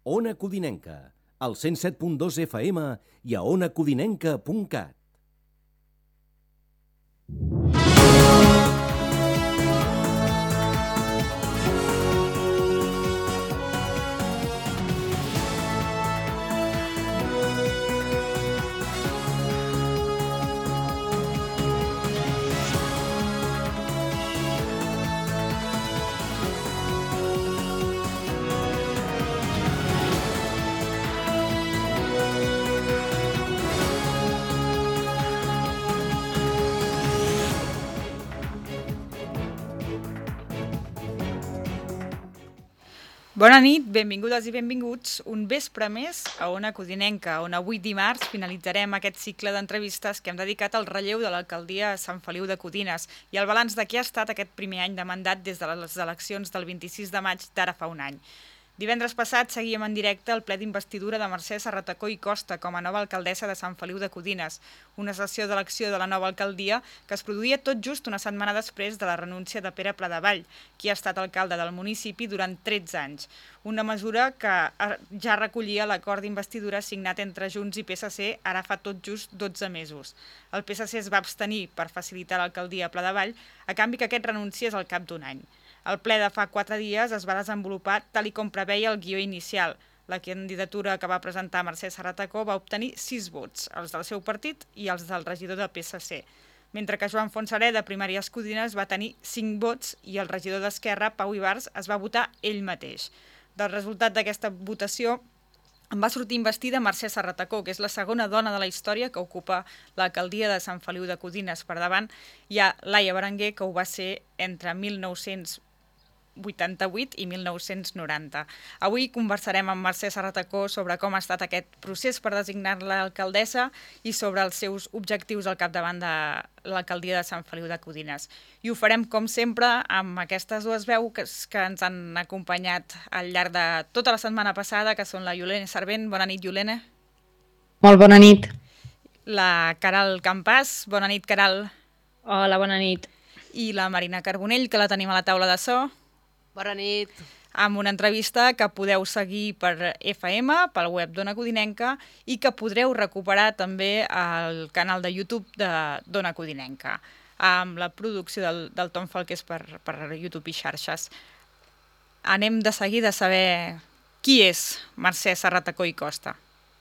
Ona Codinenca, al 107.2 FM i a onacodinenca.cat. Bona nit, benvingudes i benvinguts un vespre més a Ona Codinenca, on avui dimarts finalitzarem aquest cicle d'entrevistes que hem dedicat al relleu de l'alcaldia Sant Feliu de Codines i el balanç de què ha estat aquest primer any de mandat des de les eleccions del 26 de maig d'ara fa un any. Divendres passat seguíem en directe el ple d'investidura de Mercè Serratacó i Costa com a nova alcaldessa de Sant Feliu de Codines, una sessió d'elecció de la nova alcaldia que es produïa tot just una setmana després de la renúncia de Pere Pladevall, qui ha estat alcalde del municipi durant 13 anys. Una mesura que ja recollia l'acord d'investidura signat entre Junts i PSC ara fa tot just 12 mesos. El PSC es va abstenir per facilitar l'alcaldia a Pladevall, a canvi que aquest renunciés al cap d'un any. El ple de fa 4 dies es va desenvolupar tal i com preveia el guió inicial. La candidatura que va presentar Mercè Serratacó va obtenir 6 vots, els del seu partit i els del regidor del PSC, mentre que Joan Fontserè, de Primàries Codines, va tenir 5 vots i el regidor d'Esquerra, Pau Ibars, es va votar ell mateix. Del resultat d'aquesta votació en va sortir investida Mercè Serratacó, que és la segona dona de la història que ocupa l'alcaldia de Sant Feliu de Codines. Per davant hi ha Laia Berenguer, que ho va ser entre 1988 i 1990. Avui conversarem amb Mercè Serratacó sobre com ha estat aquest procés per designar-la alcaldessa i sobre els seus objectius al capdavant de l'alcaldia de Sant Feliu de Codines. I ho farem, com sempre, amb aquestes dues veus que ens han acompanyat al llarg de tota la setmana passada, que són la Iolene Servent. Bona nit, Iolene. Molt bona nit. La Caral Campàs. Bona nit, Caral. Hola, bona nit. I la Marina Carbonell, que la tenim a la taula de so. Bona nit. Amb una entrevista que podeu seguir per FM, pel web d'Ona Codinenca, i que podreu recuperar també al canal de YouTube d'Ona Codinenca, amb la producció del Tom Falqués per YouTube i xarxes. Anem de seguida a saber qui és Mercè Serratacó i Costa.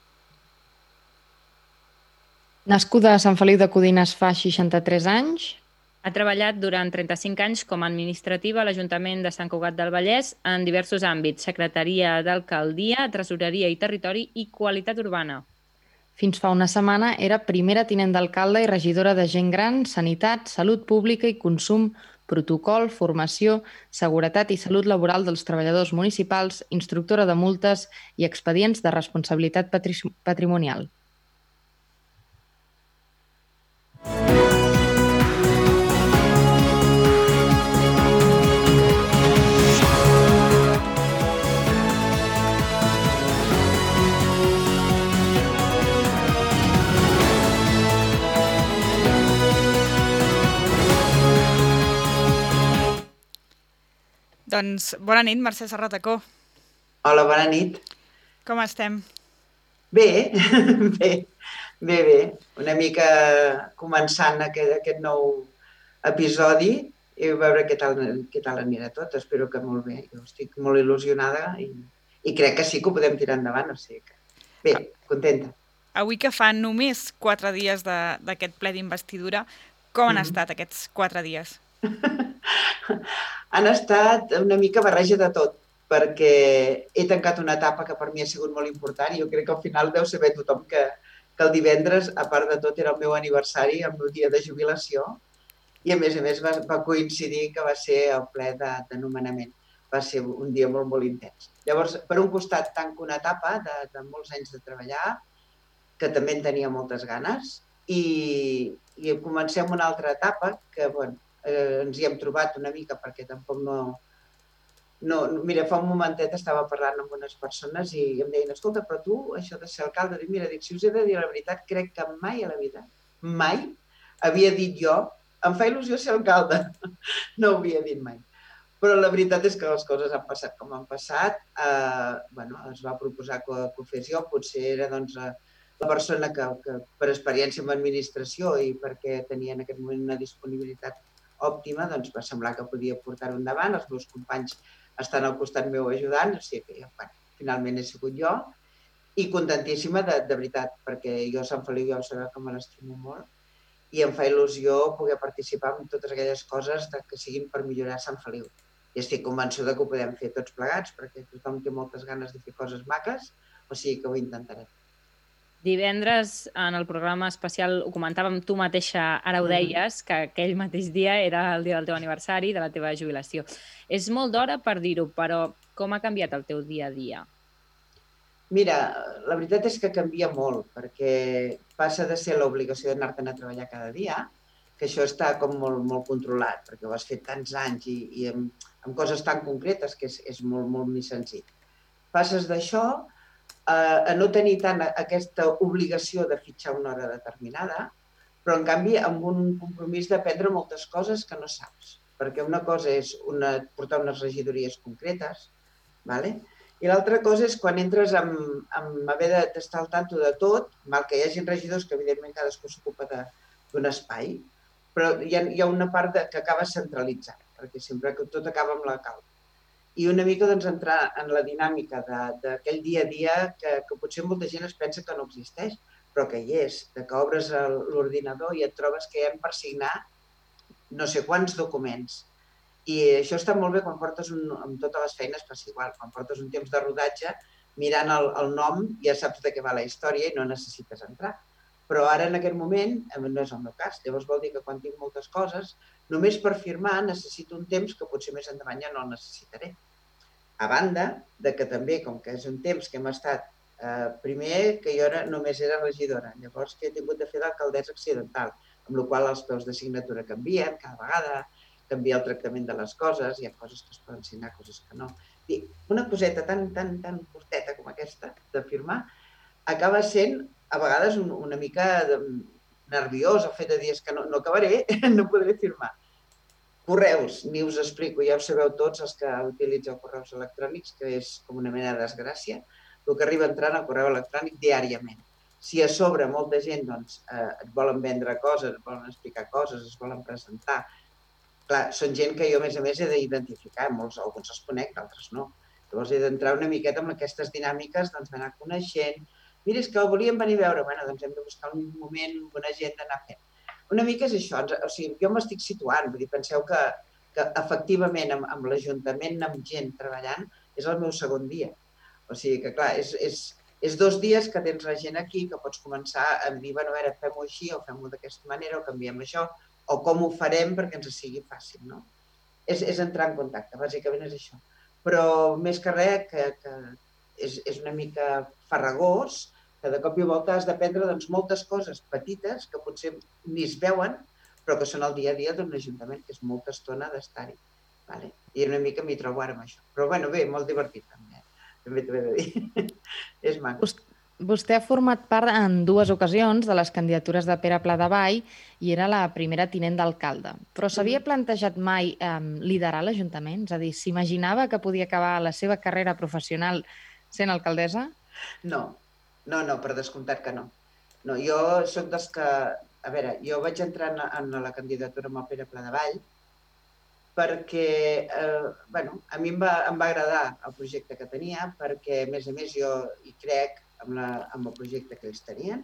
Nascuda a Sant Feliu de Codines fa 63 anys, ha treballat durant 35 anys com a administrativa a l'Ajuntament de Sant Cugat del Vallès en diversos àmbits: secretaria d'alcaldia, tresoreria i territori i qualitat urbana. Fins fa una setmana era primera tinent d'alcalde i regidora de gent gran, sanitat, salut pública i consum, protocol, formació, seguretat i salut laboral dels treballadors municipals, instructora de multes i expedients de responsabilitat patrimonial. Doncs bona nit, Mercè Serratacó. Hola, bona nit. Com estem? Bé, bé. Una mica començant aquest nou episodi i veure què tal anirà tot. Espero que molt bé. Jo estic molt il·lusionada i crec que sí que ho podem tirar endavant. O sigui que bé, contenta. Avui que fa només 4 dies d'aquest ple d'investidura, com han estat aquests 4 dies? Han estat una mica barreja de tot, perquè he tancat una etapa que per mi ha sigut molt important i jo crec que al final deu saber tothom que el divendres, a part de tot, era el meu aniversari, el meu dia de jubilació, i a més va coincidir que va ser el ple de nomenament. Va ser un dia molt, molt intens. Llavors, per un costat, tanco una etapa de molts anys de treballar, que també en tenia moltes ganes, i comencem una altra etapa que, bueno, ens hi hem trobat una mica perquè tampoc no... Mira, fa un momentet estava parlant amb unes persones i em deien, escolta, però tu, això de ser alcalde, mira, si us he de dir la veritat, crec que mai a la vida, mai havia dit jo, em fa il·lusió ser alcalde, no ho havia dit mai. Però la veritat és que les coses han passat com han passat. Es va proposar que ho fes jo, potser era la persona que per experiència en administració i perquè tenia en aquest moment una disponibilitat òptima, doncs va semblar que podia portar-ho endavant. Els meus companys estan al costat meu ajudant, o sigui que finalment he sigut jo. I contentíssima, de veritat, perquè jo a Sant Feliu ja ho sabeu que me l'estimo molt i em fa il·lusió poder participar en totes aquelles coses que siguin per millorar Sant Feliu. I estic convençuda que ho podem fer tots plegats, perquè tothom té moltes ganes de fer coses maques, o sigui que ho intentarem. Divendres, en el programa especial, ho comentàvem, tu mateixa ara ho deies, que aquell mateix dia era el dia del teu aniversari, de la teva jubilació. És molt d'hora per dir-ho, però com ha canviat el teu dia a dia? Mira, la veritat és que canvia molt, perquè passa de ser l'obligació d'anar-te'n a treballar cada dia, que això està com molt controlat, perquè ho has fet tants anys i amb coses tan concretes que és molt més senzill. Passes d'això a no tenir tant aquesta obligació de fitxar una hora determinada, però en canvi amb un compromís d'aprendre moltes coses que no saps, perquè una cosa és portar unes regidories concretes, ¿vale? I l'altra cosa és quan entres amb haver d'estar al tanto de tot, mal que hi hagi regidors que evidentment cadascú s'ocupa d'un espai, però hi ha una part que acaba centralitzant, perquè sempre que tot acaba amb la calma. I una mica entrar en la dinàmica d'aquell dia a dia que potser molta gent es pensa que no existeix, però que hi és, que obres l'ordinador i et trobes que hi ha per signar no sé quants documents. I això està molt bé quan portes amb totes les feines, passa igual, quan portes un temps de rodatge, mirant el nom ja saps de què va la història i no necessites entrar. Però ara en aquest moment no és el meu cas, llavors vol dir que quan tinc moltes coses, només per firmar necessito un temps que potser més endavant ja no el necessitaré. A banda de que també, com que és un temps que hem estat, primer que jo només era regidora, llavors que he tingut de fer d'alcaldessa accidental, amb la qual els peus de signatura canvien cada vegada, canvia el tractament de les coses, hi ha coses que es poden signar, coses que no. Una coseta tan curteta com aquesta de firmar acaba sent a vegades una mica nerviós el fet de dir que no acabaré, no podré firmar. Correus, ni us explico, ja ho sabeu tots els que utilitzeu correus electrònics, que és com una mena de desgràcia, el que arriba entrant al correu electrònic diàriament. Si a sobre molta gent et volen vendre coses, et volen explicar coses, es volen presentar, clar, són gent que jo, a més, he d'identificar, alguns els conec, d'altres no. Llavors he d'entrar una miqueta amb aquestes dinàmiques, d'anar coneixent. Mira, és que el volíem venir a veure, doncs hem de buscar un moment, una agenda, anar fent. Una mica és això, o sigui, jo m'estic situant, vull dir, penseu que efectivament amb l'Ajuntament, amb gent treballant, és el meu segon dia. O sigui que, clar, és 2 dies que tens la gent aquí, que pots començar a dir, bueno, a veure, fem-ho així, o fem-ho d'aquesta manera, o canviem això, o com ho farem perquè ens sigui fàcil, no? És entrar en contacte, bàsicament és això. Però més que res, que és una mica farragós, que de cop i volta has d'aprendre moltes coses petites que potser ni es veuen, però que són el dia a dia d'un ajuntament, que és molta estona d'estar-hi. I una mica m'hi trobo ara amb això. Però bé, molt divertit també, també t'ho he de dir. És maco. Vostè ha format part en 2 ocasions de les candidatures de Pere Pladevall i era la primera tinent d'alcalde. Però s'havia plantejat mai liderar l'Ajuntament? És a dir, s'imaginava que podia acabar la seva carrera professional sent alcaldessa? No, per descomptat que no. Jo soc dels que... A veure, jo vaig entrar en la candidatura amb el Pere Pladevall perquè, a mi em va agradar el projecte que tenia, perquè, a més, jo hi crec amb el projecte que ells tenien.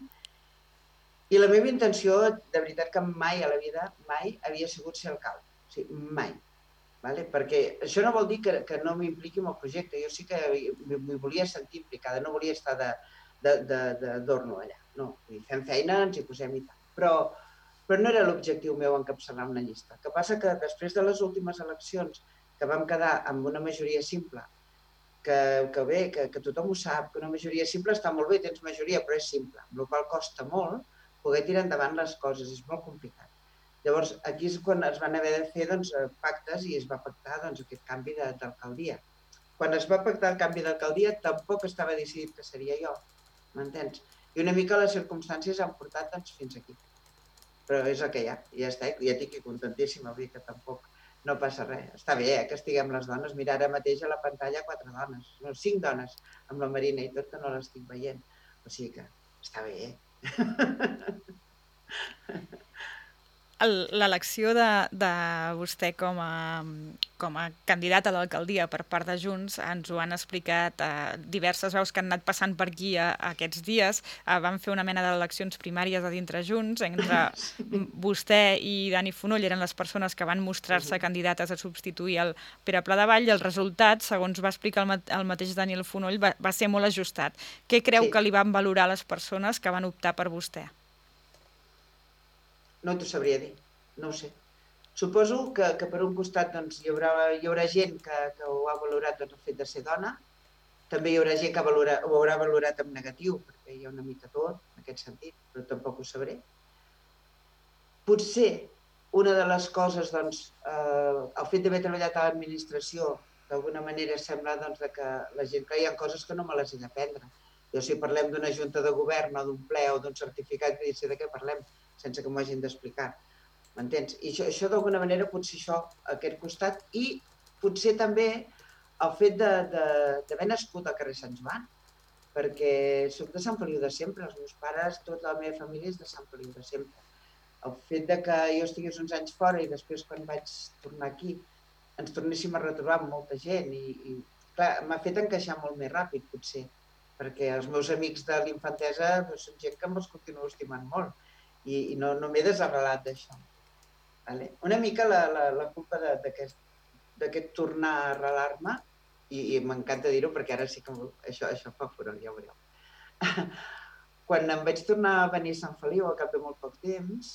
I la meva intenció, de veritat, que mai a la vida, mai havia sigut ser alcalde. O sigui, mai. Perquè això no vol dir que no m'impliqui en el projecte. Jo sí que m'hi volia sentir implicada, no volia estar d'adorno allà. No, fem feina, ens hi posem i tal. Però no era l'objectiu meu encapçalar una llista. El que passa que després de les últimes eleccions, que vam quedar amb una majoria simple, que bé, que tothom ho sap, que una majoria simple està molt bé, tens majoria, però és simple, amb la qual cosa costa molt poder tirar endavant les coses, és molt complicat. Llavors, aquí és quan es van haver de fer pactes i es va pactar aquest canvi d'alcaldia. Quan es va pactar el canvi d'alcaldia tampoc estava decidit que seria jo, m'entens? I una mica les circumstàncies han portat fins aquí. Però és el que hi ha, i ja està, ja estic contentíssima, vull dir que tampoc no passa res. Està bé que estiguem les dones. Mira, ara mateix a la pantalla 4 dones, no, 5 dones, amb la Marina i tot, que no l'estic veient. O sigui que està bé. L'elecció de vostè com a candidat a l'alcaldia per part de Junts ens ho han explicat diverses veus que han anat passant per aquí aquests dies. Van fer una mena d'eleccions primàries a dintre Junts, entre vostè i Dani Fonoll eren les persones que van mostrar-se candidates a substituir el Pere Pladevall, i el resultat, segons va explicar el mateix Daniel Fonoll, va ser molt ajustat. Què creu que li van valorar les persones que van optar per vostè? No t'ho sabria dir, no ho sé. Suposo que per un costat doncs, hi haurà gent que ho ha valorat el fet de ser dona, també hi haurà gent que ho haurà valorat en negatiu, perquè hi ha una mica tot en aquest sentit, però tampoc ho sabré. Potser una de les coses, doncs, el fet d'haver treballat a l'administració, d'alguna manera sembla doncs, que la gent que hi ha coses que no me les he d'aprendre. Jo, si parlem d'una junta de govern o d'un ple o d'un certificat, que sé de què parlem, sense que m'ho hagin d'explicar. M'entens? I això d'alguna manera, potser això, aquest costat, i potser també el fet d'haver nascut al carrer Sant Joan, perquè soc de Sant Feliu de sempre, els meus pares, tota la meva família és de Sant Feliu de sempre. El fet que jo estigués uns anys fora i després quan vaig tornar aquí ens tornéssim a retrobar amb molta gent i clar, m'ha fet encaixar molt més ràpid, potser, perquè els meus amics de l'infantesa són gent que me'ls continuo estimant molt i no m'he desarrelat d'això. Una mica la culpa d'aquest tornar a arrelar-me, i m'encanta dir-ho perquè ara sí que això fa furor, ja ho veureu. Quan em vaig tornar a venir a Sant Feliu, al cap de molt poc temps,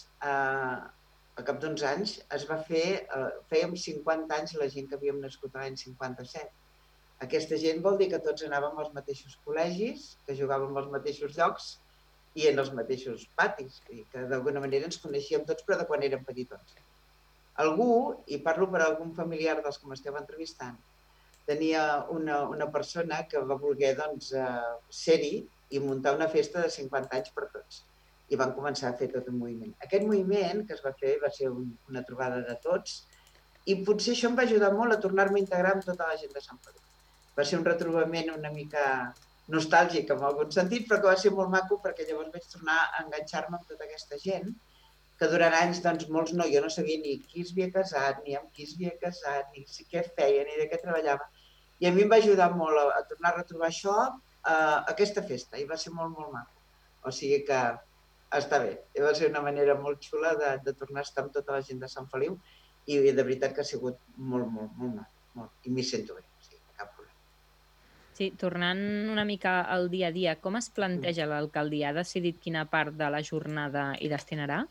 al cap d'11 anys, fèiem 50 anys la gent que havíem nascut l'any 57. Aquesta gent vol dir que tots anàvem als mateixos col·legis, que jugàvem als mateixos llocs i en els mateixos patis, i que d'alguna manera ens coneixíem tots, però de quan érem petitons. Algú, i parlo per algun familiar dels que m'esteu entrevistant, tenia una persona que va voler ser-hi i muntar una festa de 50 anys per tots. I van començar a fer tot un moviment. Aquest moviment que es va fer va ser una trobada de tots i potser això em va ajudar molt a tornar-me a integrar amb tota la gent de Sant Feliu. Va ser un retrobament una mica nostàlgic en algun sentit, però que va ser molt maco perquè llavors vaig tornar a enganxar-me amb tota aquesta gent que durant anys, doncs, molts jo no sabia ni qui es havia casat, ni amb qui es havia casat, ni què feia, ni de què treballava. I a mi em va ajudar molt a tornar a retrobar això, aquesta festa, i va ser molt, molt maco. O sigui que està bé. I va ser una manera molt xula de tornar a estar amb tota la gent de Sant Feliu i de veritat que ha sigut molt, molt, molt maco. I m'hi sento bé, o sigui, cap problema. Sí, tornant una mica al dia a dia, com es planteja l'alcaldia? Ha decidit quina part de la jornada hi destinarà?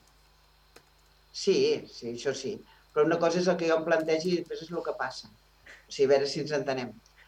Sí, això sí. Però una cosa és el que jo em plantegi i després és el que passa. O sigui, a veure si ens entenem.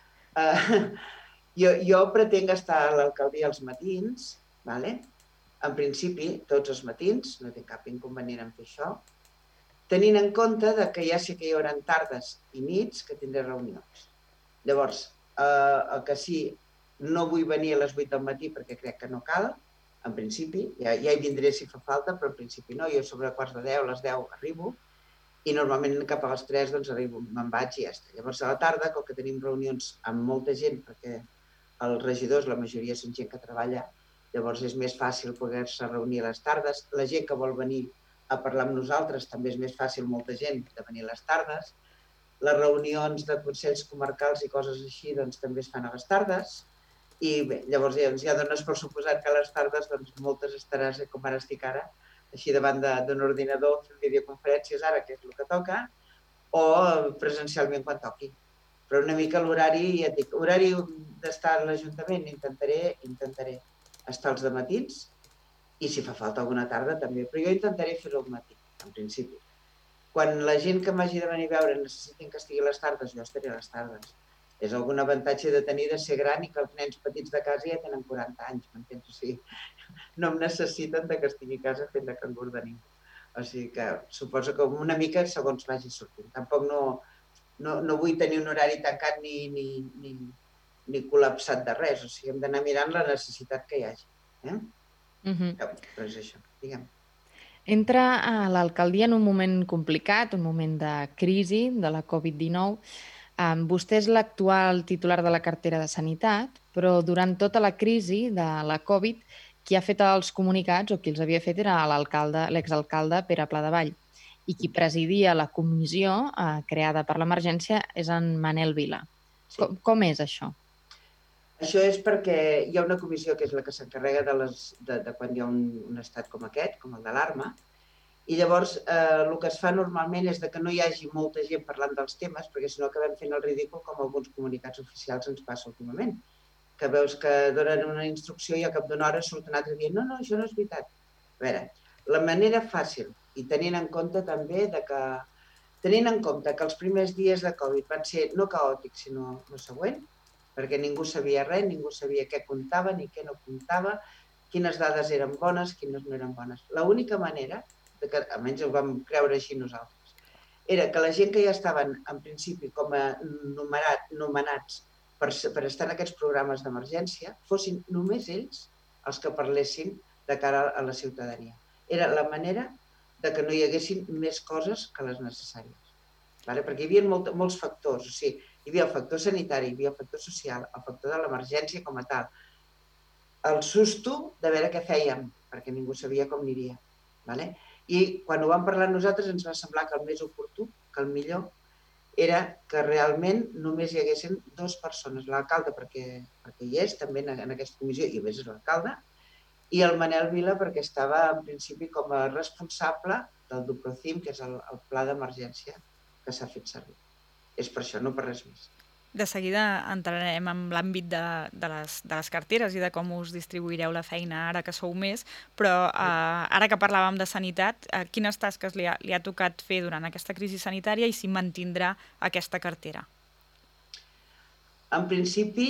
Jo pretenc estar a l'alcaldia als matins, en principi, tots els matins, no tinc cap inconvenient en fer això, tenint en compte que ja sé que hi haurà tardes i nits que tindré reunions. Llavors, el que sí, no vull venir a les 8 del matí perquè crec que no cal, en principi, ja hi vindré si fa falta, però en principi no, jo sobre quarts de 10, a les 10 arribo, i normalment cap a les 3 doncs arribo, me'n vaig i ja està. Llavors a la tarda, com que tenim reunions amb molta gent, perquè els regidors, la majoria són gent que treballa, llavors és més fàcil poder-se reunir a les tardes. La gent que vol venir a parlar amb nosaltres també és més fàcil, molta gent, de venir a les tardes. Les reunions de consells comarcals i coses així doncs, també es fan a les tardes. I bé, llavors ja dones per suposat que a les tardes doncs, moltes estaràs, com ara estic ara, així davant d'un ordinador, fent videoconferències ara, que és el que toca, o presencialment quan toqui. Però una mica l'horari, ja et dic, horari d'estar a l'Ajuntament, intentaré estar als dematins, i si fa falta alguna tarda també, però jo intentaré fer-ho al matí, en principi. Quan la gent que m'hagi de venir a veure necessitin que estigui a les tardes, jo estaré a les tardes. És algun avantatge de tenir de ser gran i que els nens petits de casa ja tenen 40 anys, m'entens? O sigui, no em necessiten que estigui a casa fent de cangur de ningú. O sigui que suposo que una mica segons vagi sortint. Tampoc no vull tenir un horari tancat ni col·lapsat de res. O sigui, hem d'anar mirant la necessitat que hi hagi. Però és això, diguem. Entra a l'alcaldia en un moment complicat, un moment de crisi de la Covid-19. Vostè és l'actual titular de la cartera de Sanitat, però durant tota la crisi de la Covid, qui ha fet els comunicats o qui els havia fet era l'exalcalde Pere Pladevall. I qui presidia la comissió creada per l'emergència és en Manel Vila. Sí. Com és això? Això és perquè hi ha una comissió que és la que s'encarrega de quan hi ha un estat com aquest, com el d'alarma, i llavors el que es fa normalment és que no hi hagi molta gent parlant dels temes, perquè si no acabem fent el ridícul com alguns comunicats oficials ens passa últimament, que veus que donen una instrucció i a cap d'una hora surt un altre dient no, això no és veritat. A veure, la manera fàcil, i tenint en compte també que els primers dies de Covid van ser no caòtics, sinó el següent, perquè ningú sabia res, ningú sabia què comptava ni què no comptava, quines dades eren bones, quines no eren bones. L'única manera, que almenys ho vam creure així nosaltres, era que la gent que ja estaven en principi com a nomenats per estar en aquests programes d'emergència fossin només ells els que parlessin de cara a la ciutadania. Era la manera de que no hi haguessin més coses que les necessàries. Perquè hi havia molts factors, o sigui, hi havia el factor sanitari, hi havia el factor social, el factor de l'emergència com a tal, el susto de veure què fèiem, perquè ningú sabia com aniria. I quan ho vam parlar nosaltres ens va semblar que el més oportú, que el millor, era que realment només hi haguessin 2 persones, l'alcalde perquè hi és també en aquesta comissió, i a més és l'alcalde, i el Manel Vila perquè estava en principi com a responsable del Duprocim, que és el pla d'emergència que s'ha fet servir. És per això, no per res més. De seguida entrarem en l'àmbit de les carteres i de com us distribuireu la feina ara que sou més, però ara que parlàvem de sanitat, quines tasques li ha tocat fer durant aquesta crisi sanitària i si mantindrà aquesta cartera? En principi,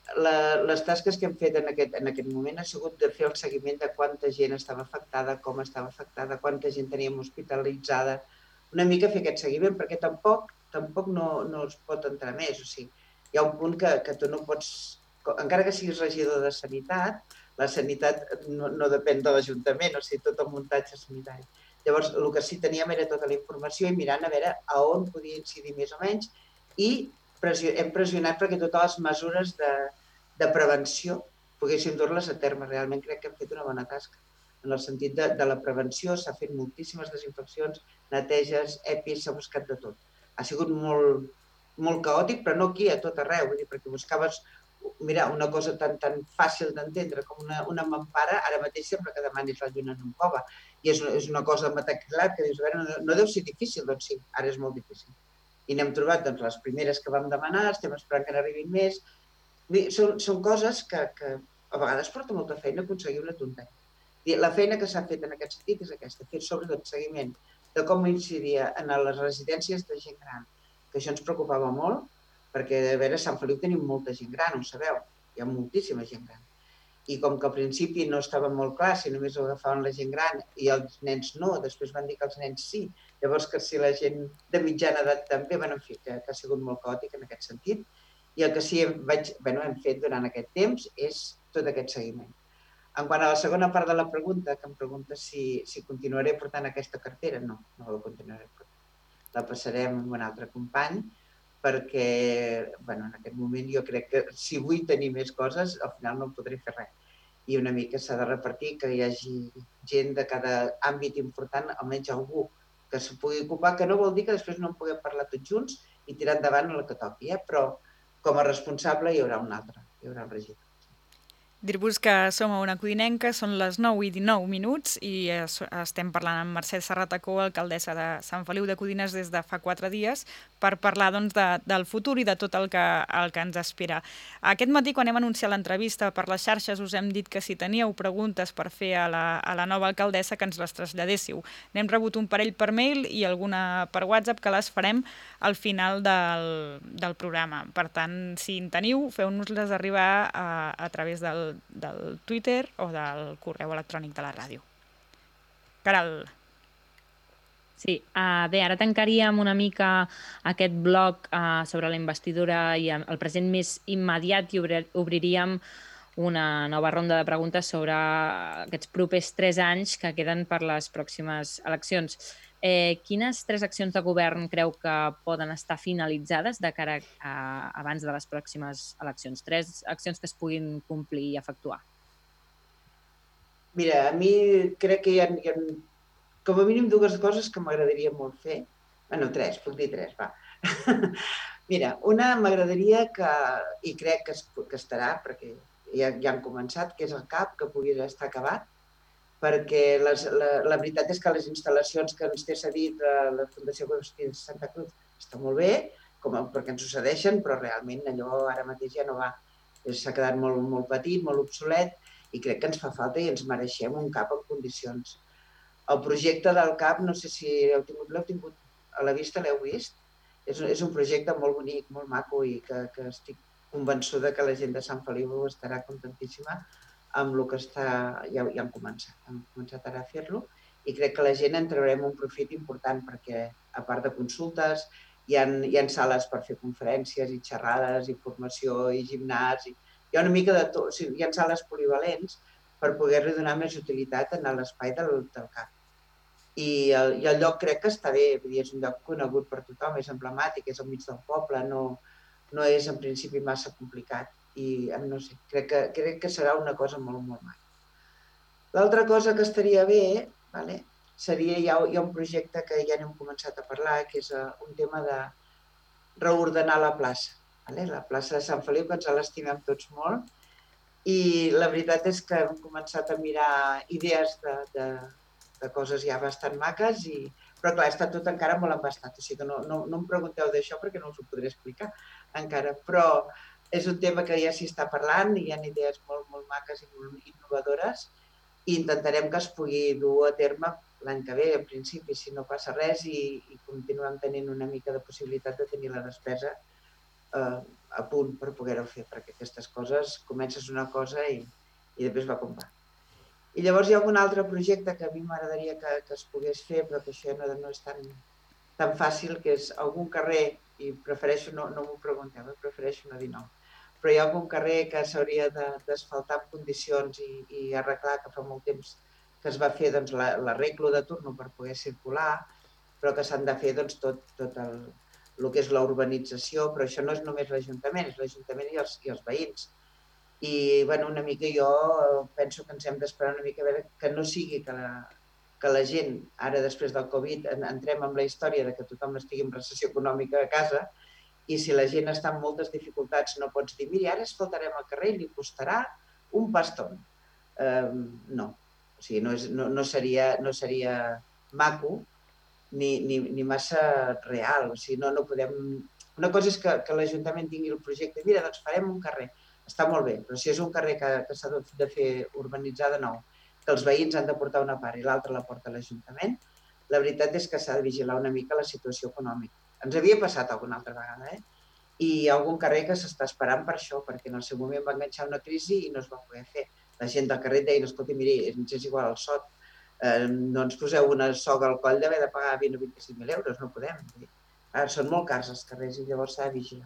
les tasques que hem fet en aquest moment ha sigut de fer el seguiment de quanta gent estava afectada, com estava afectada, quanta gent teníem hospitalitzada, una mica fer aquest seguiment, perquè tampoc no es pot entrar més. O sigui, hi ha un punt que tu no pots... Encara que siguis regidor de sanitat, la sanitat no depèn de l'Ajuntament, o sigui, tot el muntatge sanitari. Llavors, el que sí teníem era tota la informació i mirant a veure a on podia incidir més o menys i hem pressionat perquè totes les mesures de prevenció poguéssim dur-les a terme. Realment crec que hem fet una bona tasca. En el sentit de la prevenció s'ha fet moltíssimes desinfeccions, neteges, EPIs, s'ha buscat de tot. Ha sigut molt caòtic, però no aquí, a tot arreu, perquè buscaves una cosa tan fàcil d'entendre com una mampara, ara mateix sembla que demanis la lluna en un cova. I és una cosa metacrilat que dius, a veure, no deu ser difícil, doncs sí, ara és molt difícil. I n'hem trobat les primeres que vam demanar, estem esperant que n'arribin més. Són coses que a vegades porta molta feina aconseguir una tonteria. La feina que s'ha fet en aquest sentit és aquesta, fer sobretot seguiment de com incidia en les residències de gent gran, que això ens preocupava molt, perquè a veure, a Sant Feliu tenim molta gent gran, ho sabeu, hi ha moltíssima gent gran. I com que al principi no estava molt clar si només ho agafaven la gent gran i els nens no, després van dir que els nens sí, llavors que si la gent de mitjana edat també, en fi, que ha sigut molt caòtic en aquest sentit, i el que sí hem fet durant aquest temps és tot aquest seguiment. En quant a la segona part de la pregunta, que em pregunta si continuaré portant aquesta cartera, no la continuaré portant. La passarem amb un altre company perquè en aquest moment jo crec que si vull tenir més coses, al final no podré fer res. I una mica s'ha de repartir, que hi hagi gent de cada àmbit important, almenys algú que s'ho pugui ocupar, que no vol dir que després no en puguem parlar tots junts i tirar endavant el que toqui, però com a responsable hi haurà un altre, hi haurà un regidor. Dir-vos que som a Ona Codinenca, són les 9:19 i estem parlant amb Mercè Serratacó, alcaldessa de Sant Feliu de Codines des de fa 4 dies, per parlar del futur i de tot el que ens espera. Aquest matí, quan hem anunciat l'entrevista per les xarxes, us hem dit que si teníeu preguntes per fer a la nova alcaldessa, que ens les traslladéssiu. N'hem rebut un parell per mail i alguna per WhatsApp, que les farem al final del programa. Per tant, si en teniu, feu-nos-les arribar a través del Twitter o del correu electrònic de la ràdio. Caral. Sí, bé, ara tancaríem una mica aquest bloc sobre la investidura i el present més immediat i obriríem una nova ronda de preguntes sobre aquests propers 3 anys que queden per les pròximes eleccions. Quines 3 accions de govern creu que poden estar finalitzades de cara abans de les pròximes eleccions? 3 accions que es puguin complir i efectuar. Mira, a mi crec que hi ha com a mínim 2 coses que m'agradaria molt fer. Bueno, 3, puc dir 3, va. Mira, una m'agradaria i crec que estarà, perquè ja han començat, que és el CAP, que pugui estar acabat, perquè la veritat és que les instal·lacions que ens té cedit la Fundació Agustí de Santa Cruz està molt bé, perquè ens ho cedeixen, però realment allò ara mateix ja no va. S'ha quedat molt petit, molt obsolet, i crec que ens fa falta i ens mereixem un CAP en condicions. El projecte del CAP, no sé si l'heu tingut a la vista, l'heu vist? És un projecte molt bonic, molt maco i que estic convençuda que la gent de Sant Feliu estarà contentíssima amb el que ja han començat ara a fer-lo, i crec que la gent en traurem un profit important perquè, a part de consultes, hi ha sales per fer conferències i xerrades i formació i gimnàs, hi ha una mica de tot, hi ha sales polivalents per poder-li donar més utilitat a l'espai del CAP. I el lloc crec que està bé, és un lloc conegut per tothom, és emblemàtic, és al mig del poble, no és en principi massa complicat i no sé, crec que serà una cosa molt, molt maca. L'altra cosa que estaria bé seria, hi ha un projecte que ja n'hem començat a parlar, que és un tema de reordenar la plaça. La plaça de Sant Feliu, que ens l'estimem tots molt, i la veritat és que hem començat a mirar idees de coses ja bastant maques, però clar, està tot encara molt embastat, o sigui que no em pregunteu d'això perquè no us ho podré explicar encara, però és un tema que ja s'hi està parlant i hi ha idees molt, molt maques i molt innovadores i intentarem que es pugui dur a terme l'any que ve, en principi, si no passa res i continuem tenint una mica de possibilitat de tenir la despesa a punt per poder-ho fer, perquè aquestes coses comences una cosa i després va com va. I llavors hi ha un altre projecte que a mi m'agradaria que es pogués fer, però que això no és tan fàcil, que és algun carrer, i prefereixo, no m'ho pregunteu, prefereixo no dir nom, però hi ha algun carrer que s'hauria d'asfaltar en condicions i arreglar, que fa molt temps que es va fer l'arreglo de turno per poder circular, però que s'han de fer tot el que és la urbanització, però això no és només l'Ajuntament, és l'Ajuntament i els veïns. I una mica jo penso que ens hem d'esperar una mica a veure que no sigui que la gent, ara després del Covid, entrem en la història de que tothom estigui en recessió econòmica a casa i si la gent està en moltes dificultats no pots dir, mira, ara asfaltarem el carrer i li costarà un paston. No, o sigui, no seria maco ni massa real, o sigui, no podem... Una cosa és que l'Ajuntament tingui el projecte, mira, doncs farem un carrer, està molt bé, però si és un carrer que s'ha de fer urbanitzar de nou, que els veïns han de portar una part i l'altra la porta l'Ajuntament, la veritat és que s'ha de vigilar una mica la situació econòmica. Ens havia passat alguna altra vegada, i hi ha algun carrer que s'està esperant per això, perquè en el seu moment va enganxar una crisi i no es va poder fer. La gent del carrer deia, escolta, miri, ens és igual el sot, no ens poseu una soga al coll d'haver de pagar 20 o 25.000 euros, no podem. Ara són molt cars els carrers i llavors s'ha de vigilar.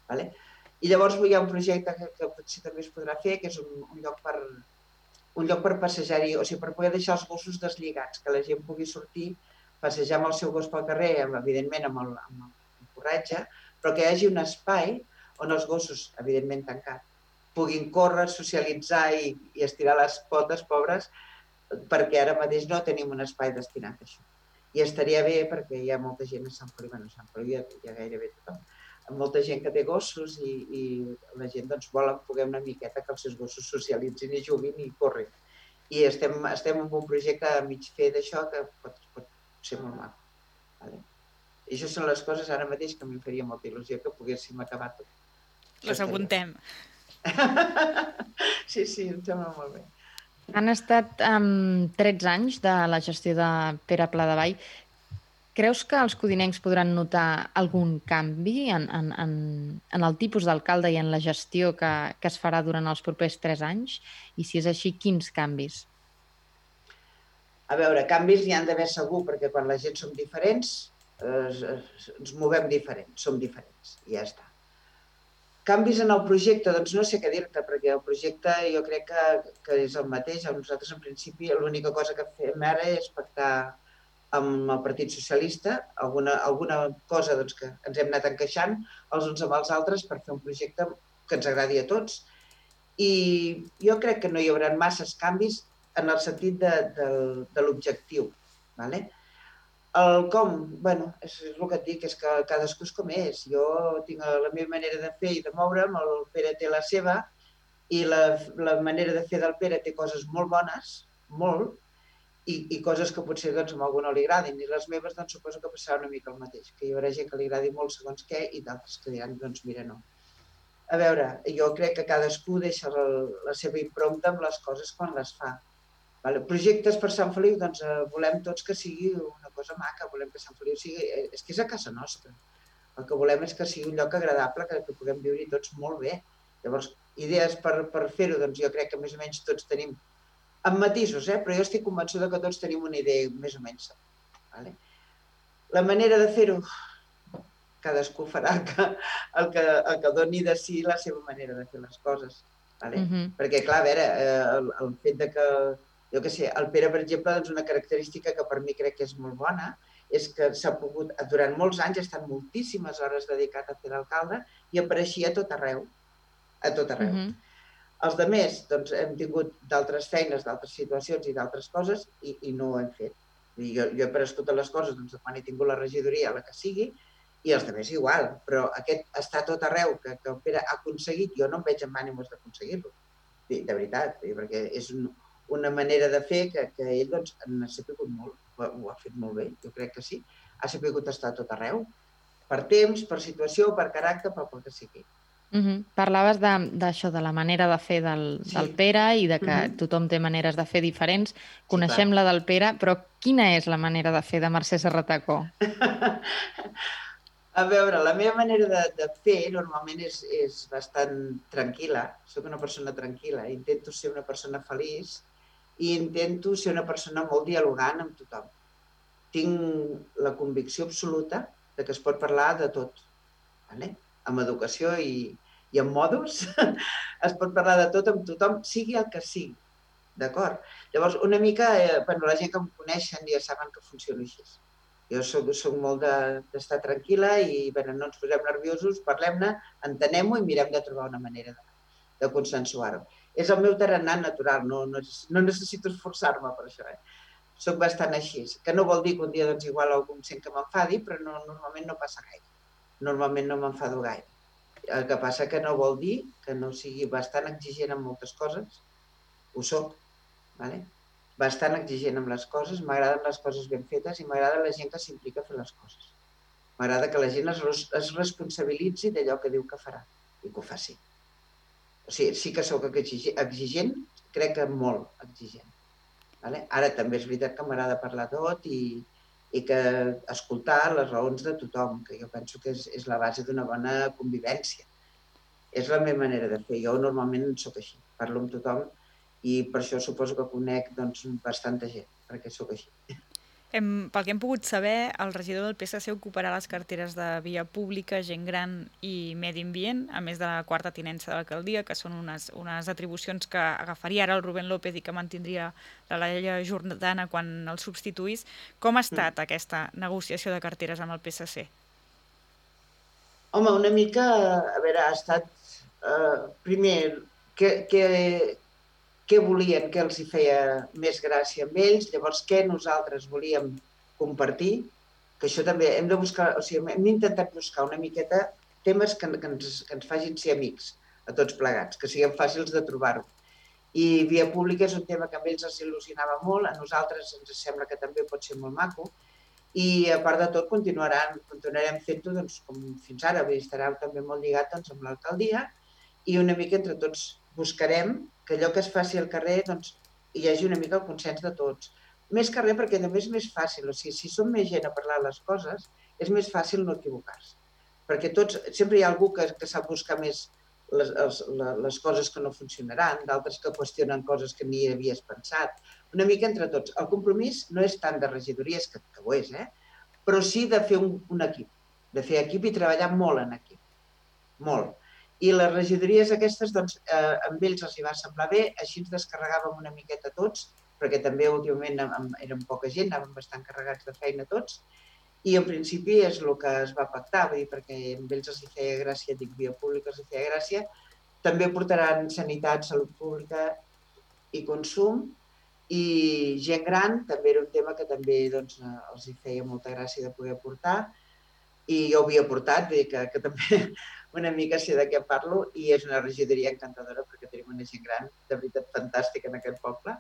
I llavors hi ha un projecte que potser també es podrà fer, que és un lloc per passejar-hi, o sigui, per poder deixar els gossos deslligats, que la gent pugui sortir, passejar amb el seu gos pel carrer, evidentment amb el corretge, però que hi hagi un espai on els gossos, evidentment tancat, puguin córrer, socialitzar i estirar les potes, pobres, perquè ara mateix no tenim un espai destinat a això. I estaria bé perquè hi ha molta gent a Sant Feliu, bueno, a Sant Feliu hi ha gairebé tothom, molta gent que té gossos i la gent vol poder una miqueta que els seus gossos socialitzin i juguin i corrin. I estem en un projecte a mig fer d'això que pot ser molt maco. I això són les coses ara mateix que em faria molta il·lusió que poguéssim acabar tot. Les apuntem. Sí, em sembla molt bé. Han estat 13 anys de la gestió de Pere Pladevall. Creus que els codinencs podran notar algun canvi en el tipus d'alcalde i en la gestió que es farà durant els propers 3 anys? I si és així, quins canvis? A veure, canvis n'hi han d'haver segur, perquè quan la gent som diferents, ens movem diferents, som diferents, i ja està. Canvis en el projecte, doncs no sé què dir-te, perquè el projecte jo crec que és el mateix. Nosaltres, en principi, l'única cosa que fem ara és pactar amb el Partit Socialista alguna cosa doncs, que ens hem anat encaixant els uns amb els altres per fer un projecte que ens agradi a tots. I jo crec que no hi haurà masses canvis en el sentit de l'objectiu. Vale? El com, bueno, és el que et dic, és que cadascú és com és. Jo tinc la meva manera de fer i de moure'm, el Pere té la seva, i la manera de fer del Pere té coses molt bones, molt, i coses que potser doncs, a algú no li agradin. I les meves doncs, suposo que passarà una mica el mateix, que hi haurà gent que li agradi molt segons què i d'altres que diran, doncs mira, no. A veure, jo crec que cadascú deixa la seva impronta amb les coses quan les fa. Projectes per Sant Feliu, doncs volem tots que sigui una cosa maca, volem que Sant Feliu sigui... És que és a casa nostra. El que volem és que sigui un lloc agradable, que puguem viure-hi tots molt bé. Llavors, idees per fer-ho, doncs jo crec que més o menys tots tenim, amb matisos, però jo estic convençuda que tots tenim una idea més o menys. La manera de fer-ho, cadascú farà el que doni de si la seva manera de fer les coses. Perquè, clar, a veure, el fet de que jo què sé, el Pere, per exemple, doncs una característica que per mi crec que és molt bona és que s'ha pogut, durant molts anys, ha estat moltíssimes hores dedicat a fer d'alcalde i apareixia a tot arreu. A tot arreu. Els altres, doncs, hem tingut d'altres feines, d'altres situacions i d'altres coses i no ho hem fet. Jo he aparegut a les coses doncs, quan he tingut la regidoria, la que sigui, i els altres igual, però aquest està a tot arreu, que el Pere ha aconseguit, jo no em veig amb ànims d'aconseguir-lo, de veritat, perquè és una manera de fer que ell doncs, n'ha sapigut molt, ho ha fet molt bé, jo crec que sí. Ha sapigut estar a tot arreu, per temps, per situació, per caràcter, per pel que sigui. Parlaves d'això, de la manera de fer del Pere i de que tothom té maneres de fer diferents. Coneixem la del Pere, però quina és la manera de fer de Mercè Serratacó? A veure, la meva manera de fer normalment és bastant tranquil·la. Soc una persona tranquil·la, intento ser una persona feliç i intento ser una persona molt dialogant amb tothom. Tinc la convicció absoluta de que es pot parlar de tot, amb educació i amb modus. Es pot parlar de tot amb tothom, sigui el que sigui, d'acord? Llavors, una mica, la gent que em coneixen ja saben que funciona així. Jo soc molt d'estar tranquil·la i no ens posem nerviosos, parlem-ne, entenem-ho i mirem de trobar una manera de consensuar-ho. És el meu tarannà natural, no necessito esforçar-me per això. Soc bastant així, que no vol dir que un dia doncs, igual algun sent que m'enfadi, però normalment no passa gaire. Normalment no m'enfado gaire. El que passa que no vol dir que no sigui bastant exigent en moltes coses. Ho soc, bastant exigent amb les coses, m'agraden les coses ben fetes i m'agrada la gent que s'implica a fer les coses. M'agrada que la gent es responsabilitzi d'allò que diu que farà i que ho faci. O sigui, sí que sóc exigent, crec que molt exigent. Ara també és veritat que m'agrada parlar tot i que escoltar les raons de tothom, que jo penso que és la base d'una bona convivència. És la meva manera de fer. Jo normalment sóc així, parlo amb tothom i per això suposo que conec bastanta gent, perquè sóc així. Pel que hem pogut saber, el regidor del PSC ocuparà les carteres de Via Pública, Gent Gran i Medi Ambient, a més de la quarta tinença de l'alcaldia, que són unes atribucions que agafaria ara el Rubén López i que mantindria la Laia Jordana quan el substituís. Com ha estat aquesta negociació de carteres amb el PSC? Home, una mica, a veure, ha estat, primer, què volien, què els hi feia més gràcia amb ells, llavors què nosaltres volíem compartir, que això també hem de buscar, o sigui, hem intentat buscar una miqueta temes que ens facin ser amics a tots plegats, que siguin fàcils de trobar-ho. I Via Pública és un tema que a ells els il·lusionava molt, a nosaltres ens sembla que també pot ser molt maco, i a part de tot continuarem fent-ho com fins ara, estarà també molt lligat amb l'alcaldia i una mica entre tots buscarem que allò que es faci al carrer hi hagi una mica el consens de tots. Més que res perquè també és més fàcil, o sigui, si som més gent a parlar les coses, és més fàcil no equivocar-se. Perquè sempre hi ha algú que sap buscar més les coses que no funcionaran, d'altres que qüestionen coses que ni havies pensat. Una mica entre tots. El compromís no és tant de regidories, que ho és, però sí de fer un equip, de fer equip i treballar molt en equip. Molt. I les regidories aquestes, doncs, amb ells els hi va semblar bé, així ens descarregàvem una miqueta tots, perquè també últimament érem poca gent, anàvem bastant carregats de feina tots, i en principi és el que es va pactar, vull dir, perquè amb ells els hi feia gràcia, dic, via pública els hi feia gràcia. També portaran sanitat, salut pública i consum, i gent gran, també era un tema que també doncs, els hi feia molta gràcia de poder portar, i jo ho havia portat, vull dir que també una mica sé de què parlo, i és una regidoria encantadora perquè tenim una gent gran, de veritat fantàstica en aquest poble.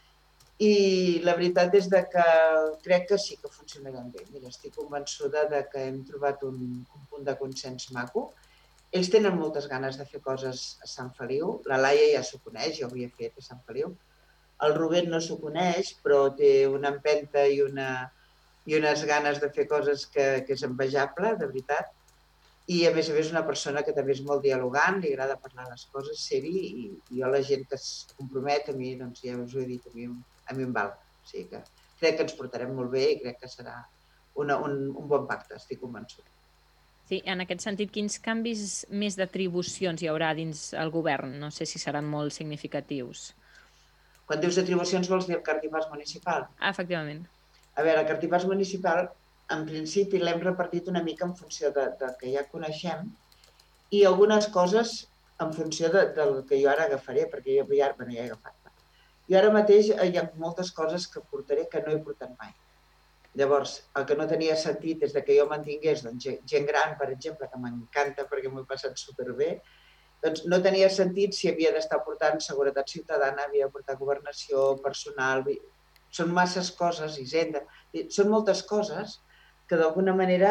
I la veritat és que crec que sí que funcionaran bé. Mira, estic convençuda que hem trobat un punt de consens maco. Ells tenen moltes ganes de fer coses a Sant Feliu. La Laia ja s'ho coneix, jo ho havia fet a Sant Feliu. El Rubén no s'ho coneix, però té una empenta i unes ganes de fer coses que és envejable, de veritat. I a més és una persona que també és molt dialogant, li agrada parlar les coses, ser-hi, i jo la gent que es compromet, a mi, doncs ja us ho he dit, a mi em val. O sigui que crec que ens portarem molt bé i crec que serà un bon pacte, estic convençut. Sí, en aquest sentit, quins canvis més d'atribucions hi haurà dins el govern? No sé si seran molt significatius. Quan dius atribucions vols dir el cartipàs municipal? Efectivament. A veure, el cartipàs municipal, en principi, l'hem repartit una mica en funció del que ja coneixem i algunes coses en funció del que jo ara agafaré, perquè jo ja he agafat. Jo ara mateix hi ha moltes coses que portaré que no he portat mai. Llavors, el que no tenia sentit és que jo mantingués gent gran, per exemple, que m'encanta perquè m'ho he passat superbé, doncs no tenia sentit si havia d'estar portant seguretat ciutadana, havia de portar governació, personal... Són masses coses, Hisenda... Són moltes coses que d'alguna manera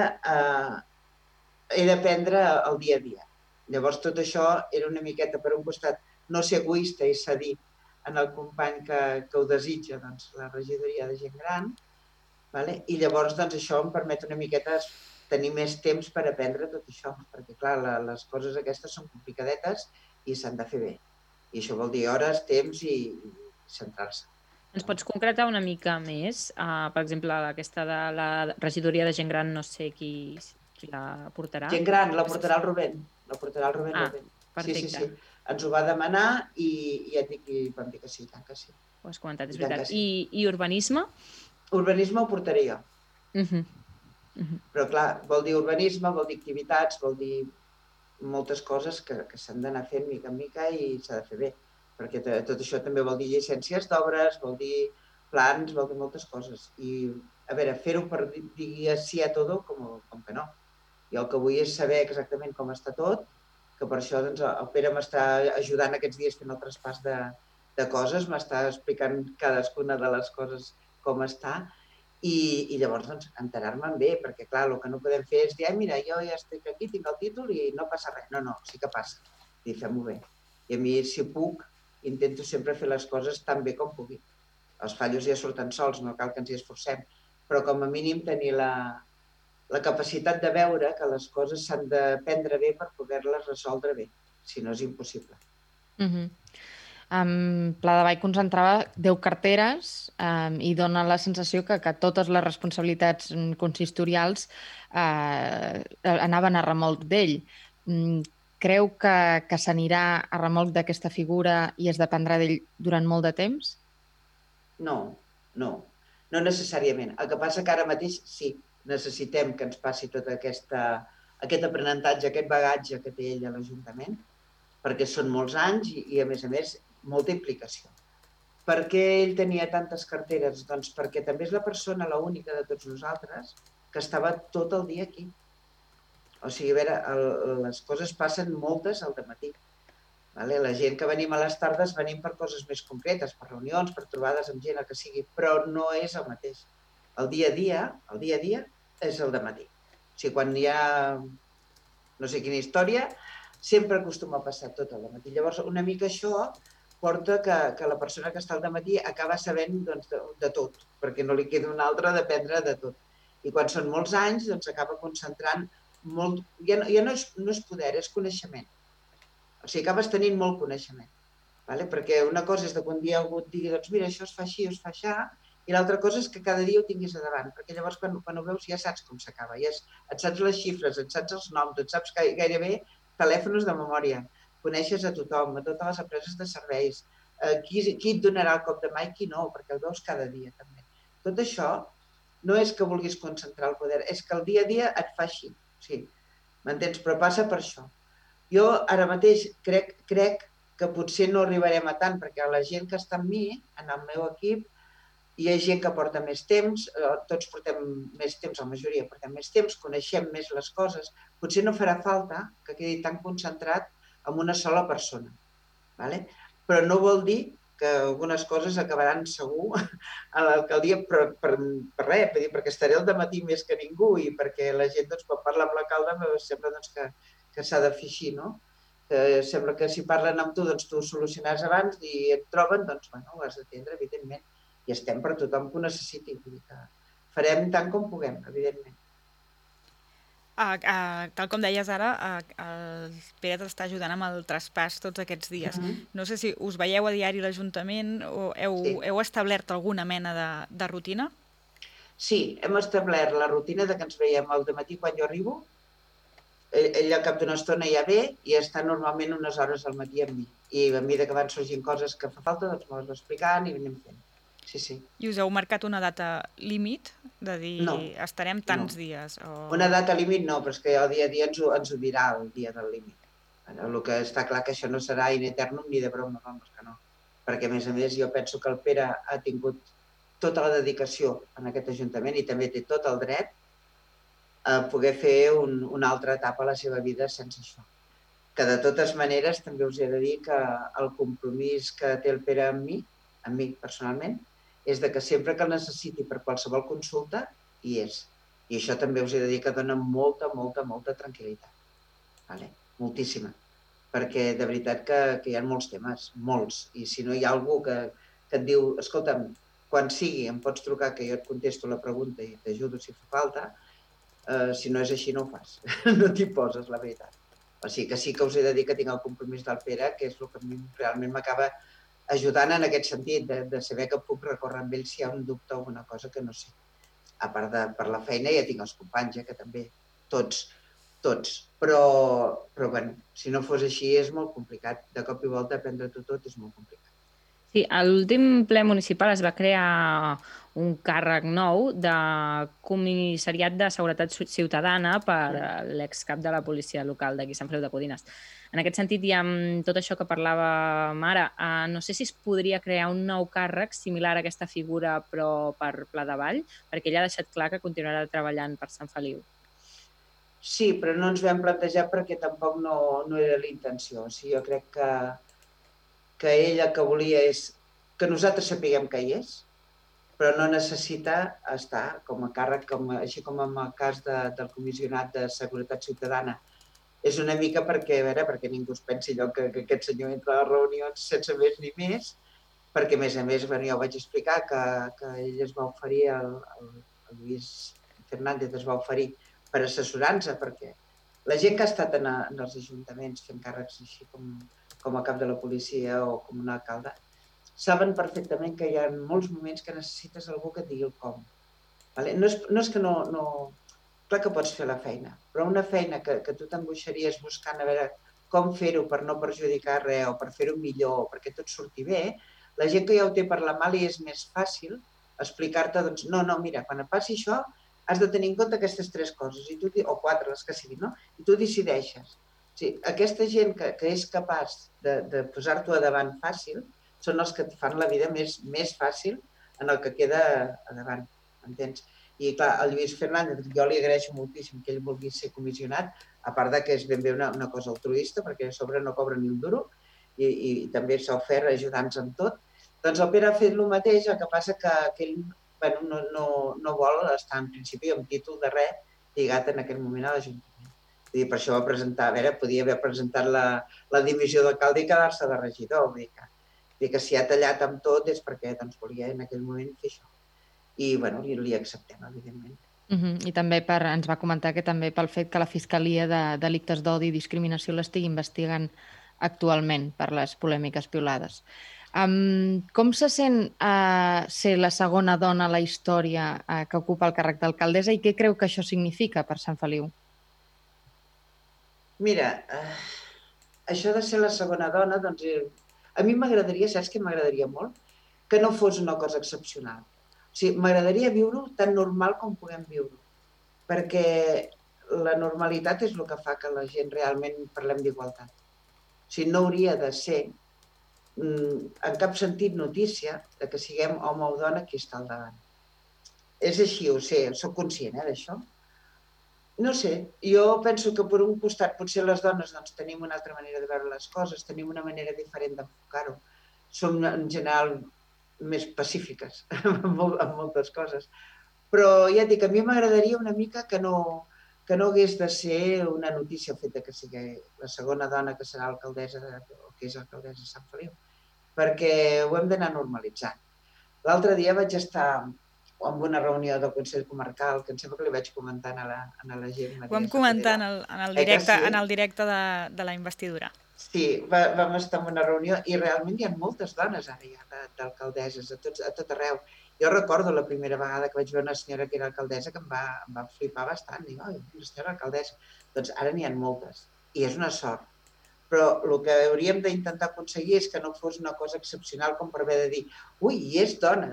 he d'aprendre el dia a dia. Llavors, tot això era una miqueta, per un costat, no ser egoista i cedir en el company que ho desitja, doncs, la regidoria de gent gran, i llavors doncs, això em permet una miqueta tenir més temps per aprendre tot això, perquè clar, les coses aquestes són complicadetes i s'han de fer bé. I això vol dir hores, temps i centrar-se. Ens pots concretar una mica més? Per exemple, aquesta de la regidoria de gent gran, no sé qui la portarà. Gent gran, la portarà el Rubén. La portarà el Rubén. Perfecte. Sí. Ens ho va demanar i ja et dic que vam dir que sí, tant que sí. Ho has comentat, és veritat. I urbanisme? Urbanisme ho portaré jo. Però clar, vol dir urbanisme, vol dir activitats, vol dir moltes coses que s'han d'anar fent mica en mica i s'ha de fer bé. Perquè tot això també vol dir llicències d'obres, vol dir plans, vol dir moltes coses. I, a veure, fer-ho per dir sí a tot, com que no. Jo el que vull és saber exactament com està tot, que per això doncs, el Pere m'està ajudant aquests dies fent el traspàs de coses, m'està explicant cadascuna de les coses com està, i llavors doncs, enterar-me'n bé, perquè clar, el que no podem fer és dir, mira, jo ja estic aquí, tinc el títol i no passa res. No, sí que passa. I fem-ho bé. I a mi, si puc, intento sempre fer les coses tan bé com pugui. Els fallos ja surten sols, no cal que ens hi esforcem, però com a mínim tenir la capacitat de veure que les coses s'han de prendre bé per poder-les resoldre bé, si no és impossible. Pla de Vall concentrava 10 carteres i dona la sensació que totes les responsabilitats consistorials anaven a remolc d'ell. Creu que s'anirà a remolc d'aquesta figura i es dependrà d'ell durant molt de temps? No necessàriament. El que passa que ara mateix sí, necessitem que ens passi tot aquest aprenentatge, aquest bagatge que té ell a l'Ajuntament, perquè són molts anys i a més, molta implicació. Per què ell tenia tantes carteres? Doncs perquè també és la persona, l'única de tots nosaltres, que estava tot el dia aquí. O sigui, a veure, les coses passen moltes al dematí. La gent que venim a les tardes venim per coses més concretes, per reunions, per trobades amb gent, el que sigui, però no és el mateix. El dia a dia és el dematí. O sigui, quan hi ha no sé quina història, sempre acostuma a passar tot al dematí. Llavors, una mica això porta que la persona que està al dematí acaba sabent de tot, perquè no li queda una altra d'aprendre de tot. I quan són molts anys, doncs acaba concentrant molt... Ja no és poder, és coneixement. O sigui, acabes tenint molt coneixement. Perquè una cosa és que un dia algú et digui doncs mira, això es fa així o es fa així, i l'altra cosa és que cada dia ho tinguis a davant, perquè llavors quan ho veus ja saps com s'acaba, et saps les xifres, et saps els noms, et saps gairebé telèfons de memòria, coneixes a tothom, a totes les empreses de serveis, qui et donarà el cop de mà i qui no, perquè el veus cada dia també. Tot això no és que vulguis concentrar el poder, és que el dia a dia et fa així, sí, m'entens? Però passa per això. Jo ara mateix crec que potser no arribarem a tant, perquè la gent que està amb mi, en el meu equip, hi ha gent que porta més temps, tots portem més temps, la majoria portem més temps, coneixem més les coses. Potser no farà falta que quedi tan concentrat en una sola persona. ¿Vale? Però no vol dir que algunes coses acabaran segur a l'alcaldia per res, perquè estaré al dematí més que ningú i perquè la gent, quan parla amb l'alcalde, sembla que s'ha de fer així, no? Sembla que si parlen amb tu, tu ho solucionaràs abans i et troben, doncs, bueno, ho has d'atendre, evidentment. I estem per tothom que ho necessiti. Vull dir que farem tant com puguem, evidentment. Tal com deies ara, el Pere t'està ajudant amb el traspàs tots aquests dies. No sé si us veieu a diari a l'Ajuntament o heu establert alguna mena de rutina? Sí, hem establert la rutina de que ens veiem al dematí quan jo arribo. Ell al cap d'una estona ja ve i està normalment unes hores al matí amb mi. I a mesura que van sorgint coses que fa falta, doncs me les va explicant i anem fent. Sí. I us heu marcat una data límit? De dir, estarem tants dies? Una data límit no, però és que el dia a dia ens ho dirà el dia del límit. El que està clar que això no serà in eternum ni de broma, vamos que no. Perquè, a més, jo penso que el Pere ha tingut tota la dedicació en aquest Ajuntament i també té tot el dret a poder fer una altra etapa a la seva vida sense això. Que de totes maneres també us he de dir que el compromís que té el Pere amb mi personalment, és que sempre que el necessiti per qualsevol consulta, hi és. I això també us he de dir que dona molta tranquil·litat. Vale? Moltíssima. Perquè de veritat que hi ha molts temes, molts. I si no hi ha algú que et diu, escolta'm, quan sigui em pots trucar que jo et contesto la pregunta i t'ajudo si fa falta, si no és així no ho fas. No t'hi poses, la veritat. O sigui que sí que us he de dir que tinc el compromís del Pere, que és el que realment m'acaba ajudant en aquest sentit, de saber que puc recórrer amb ell si hi ha un dubte o alguna cosa que no sé. A part de per la feina ja tinc els companys, que també, tots. Però bueno, si no fos així és molt complicat. De cop i volta aprendre-t'ho tot és molt complicat. Sí, a l'últim ple municipal es va crear un càrrec nou de Comissariat de Seguretat Ciutadana per l'excap de la policia local d'aquí Sant Feliu de Codines. En aquest sentit, i amb tot això que parlàvem ara, no sé si es podria crear un nou càrrec similar a aquesta figura però per Pla de Vall, perquè ell ha deixat clar que continuarà treballant per Sant Feliu. Sí, però no ens ho hem plantejat perquè tampoc no era la intenció. O sigui, jo crec que ell el que volia és que nosaltres sapiguem que hi és, però no necessita estar com a càrrec, així com en el cas del Comissionat de Seguretat Ciutadana. És una mica perquè ningú es pensi allò que aquest senyor entra a les reunions sense més ni més, perquè a més jo ho vaig explicar que ell es va oferir, el Lluís Fernández es va oferir per assessorar-nos, perquè la gent que ha estat en els ajuntaments fent càrrecs així com a cap de la policia o com un alcalde, saben perfectament que hi ha molts moments que necessites algú que et digui el com. No és que no... Clar que pots fer la feina, però una feina que tu t'angoixaries buscant a veure com fer-ho per no perjudicar res o per fer-ho millor o perquè tot surti bé, la gent que ja ho té per la mà li és més fàcil explicar-te, doncs, no, mira, quan et passi això has de tenir en compte aquestes 3 coses, o 4, les que siguin, no? I tu decideixes. O sigui, aquesta gent que és capaç de posar-t'ho a davant fàcil són els que et fan la vida més fàcil en el que queda a davant, entens? I clar, el Lluís Fernández, jo li agraeixo moltíssim que ell vulgui ser comissionat, a part que és ben bé una cosa altruista, perquè a sobre no cobra ni un duro, i també s'ha ofert ajudar-nos amb tot. Doncs el Pere ha fet el mateix, el que passa que ell no vol estar en principi amb títol de res lligat en aquell moment a l'Ajuntament. Per això va presentar, podia haver presentat la dimissió d'alcalde i quedar-se de regidor. Vull dir que si ha tallat amb tot és perquè volia en aquell moment fer això. I li acceptem, evidentment. I també ens va comentar que també pel fet que la Fiscalia de Delictes d'Odi i Discriminació l'estigui investigant actualment per les polèmiques piulades. Com se sent ser la segona dona a la història que ocupa el càrrec d'alcaldessa i què creu que això significa per Sant Feliu? Mira, això de ser la segona dona, doncs, a mi m'agradaria, saps què m'agradaria molt? Que no fos una cosa excepcional. O sigui, m'agradaria viure-ho tan normal com puguem viure-ho, perquè la normalitat és el que fa que la gent realment parlem d'igualtat. O sigui, no hauria de ser en cap sentit notícia de que siguem home o dona qui està al davant. És així, ho sé, soc conscient d'això. No sé, jo penso que per un costat potser les dones doncs, tenim una altra manera de veure les coses, tenim una manera diferent d'enfocar-ho. Som en general més pacífiques en moltes coses. Però ja et dic, a mi m'agradaria una mica que no hagués de ser una notícia el fet que sigui la segona dona que serà alcaldessa o que és alcaldessa de Sant Feliu, perquè ho hem d'anar normalitzant. L'altre dia vaig estar en una reunió del Consell Comarcal, que em sembla que li vaig comentar a la gent. Ho vam comentar en el directe de la investidura. Sí, vam estar en una reunió i realment hi ha moltes dones ara ja d'alcaldesses a tot arreu. Jo recordo la primera vegada que vaig veure una senyora que era alcaldessa que em va flipar bastant. Dic, una senyora alcaldessa. Doncs ara n'hi ha moltes i és una sort. Però el que hauríem d'intentar aconseguir és que no fos una cosa excepcional com per haver de dir ui, i és dona.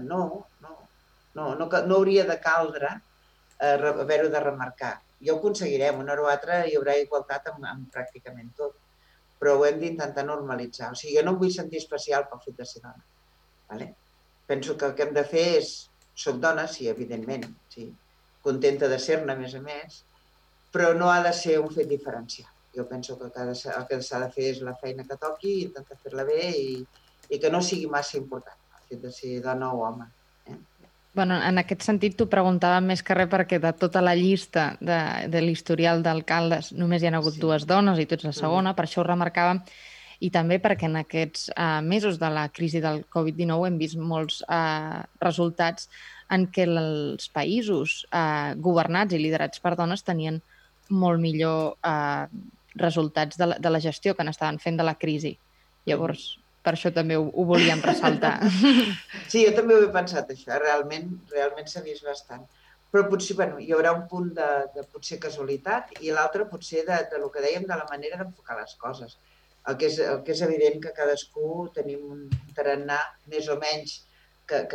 No hauria de caldre haver-ho de remarcar. Ja ho aconseguirem, una hora o altra hi haurà igualtat en pràcticament tot, però ho hem d'intentar normalitzar. O sigui, jo no em vull sentir especial pel fet de ser dona. Vale? Penso que el que hem de fer és, soc dona, sí, evidentment, sí, contenta de ser-ne, a més, però no ha de ser un fet diferencial. Jo penso que el que s'ha de fer és la feina que toqui, intentar fer-la bé i que no sigui massa important el fet de ser dona o home. Bueno, en aquest sentit t'ho preguntava més que res perquè de tota la llista de l'historial d'alcaldes només hi ha hagut dues dones i tu ets la segona, per això ho remarcàvem, i també perquè en aquests mesos de la crisi del Covid-19 hem vist molts resultats en què els països governats i liderats per dones tenien molt millor resultats de la gestió que n'estaven fent de la crisi. Llavors, per això també ho volíem ressaltar. Sí, jo també ho he pensat, això. Realment s'ha vist bastant. Però potser hi haurà un punt de potser casualitat i l'altre potser de el que dèiem de la manera d'enfocar les coses. El que és evident que cadascú tenim un tarannà més o menys que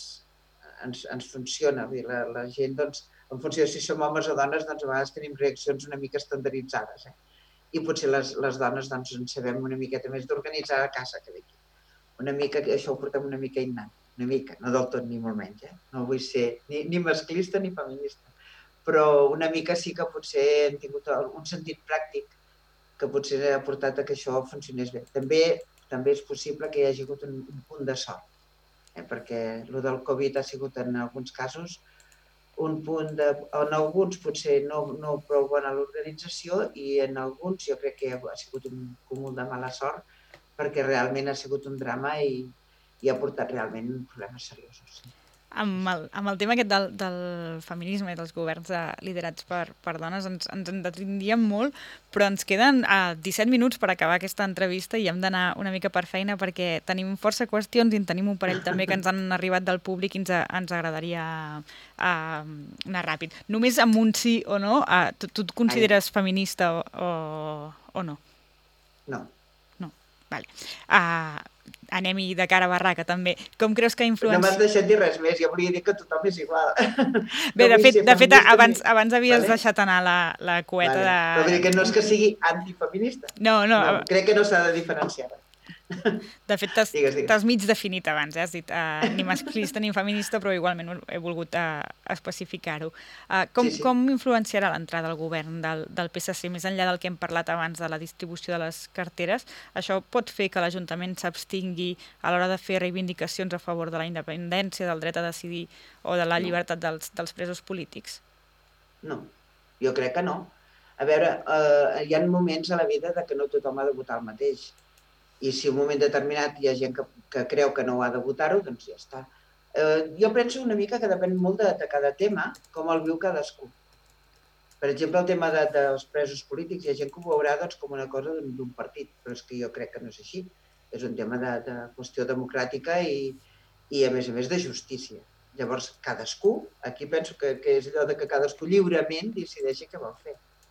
ens funciona. La gent, doncs, en funció de si som homes o dones, doncs a vegades tenim reaccions una mica estandarditzades. I potser les dones doncs, en sabem una miqueta més d'organitzar a casa que d'aquí. Una mica, això ho portem una mica innat, una mica, no del tot ni molt menys. No vull ser ni masclista ni feminista, però una mica sí que potser hem tingut un sentit pràctic que potser ha portat a que això funcionés bé. També és possible que hi hagi hagut un punt de sort, perquè el del Covid ha sigut en alguns casos un punt en alguns potser no prou bona l'organització i en alguns jo crec que ha sigut un cúmul de mala sort perquè realment ha sigut un drama i ha portat realment problemes seriosos. Amb el tema aquest del feminisme i dels governs liderats per dones ens en detindríem molt, però ens queden 17 minuts per acabar aquesta entrevista i hem d'anar una mica per feina perquè tenim força qüestions i en tenim un parell també que ens han arribat del públic i ens agradaria anar ràpid. Només amb un sí o no, tu et consideres feminista o no? No. No, vale. Anem-hi de cara a barraca, també. Com creus que influencia... No m'has deixat dir res més, ja volia dir que tothom és igual. Bé, de fet abans havies deixat anar la cueta de... Però vull dir que no és que sigui antifeminista. No. Crec que no s'ha de diferenciar. De fet, t'has mig definit abans, has dit ni masclista ni feminista, però igualment he volgut especificar-ho. Com influenciarà l'entrada al govern del PSC, més enllà del que hem parlat abans de la distribució de les carteres? Això pot fer que l'Ajuntament s'abstingui a l'hora de fer reivindicacions a favor de la independència, del dret a decidir o de la llibertat dels presos polítics? No, jo crec que no. A veure, hi ha moments a la vida que no tothom ha de votar el mateix. I si en un moment determinat hi ha gent que creu que no ha de votar-ho, doncs ja està. Jo penso una mica que depèn molt de cada tema, com el viu cadascú. Per exemple, el tema dels presos polítics, hi ha gent que ho veurà com una cosa d'un partit, però és que jo crec que no és així. És un tema de qüestió democràtica i a més de justícia. Llavors, cadascú, aquí penso que és allò que cadascú lliurement decideixi què vol fer.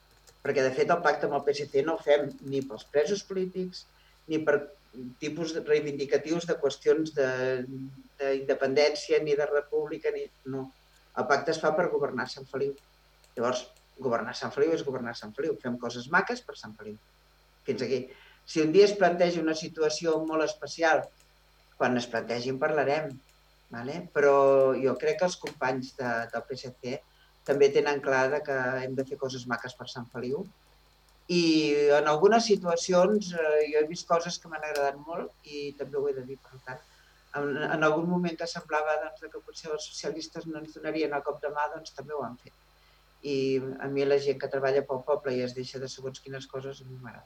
Perquè, de fet, el pacte amb el PSC no el fem ni pels presos polítics ni per tipus reivindicatius de qüestions d'independència ni de república. No. El pacte es fa per governar Sant Feliu. Llavors, governar Sant Feliu és governar Sant Feliu. Fem coses maques per Sant Feliu. Fins aquí. Si un dia es planteja una situació molt especial, quan es plantegi en parlarem, però jo crec que els companys del PSC també tenen clar que hem de fer coses maques per Sant Feliu. I en algunes situacions jo he vist coses que m'han agradat molt i també ho he de dir, per tant. En algun moment que semblava que potser els socialistes no ens donarien el cop de mà, doncs també ho han fet. I a mi la gent que treballa pel poble i es deixa de segons quines coses, a mi m'agrada.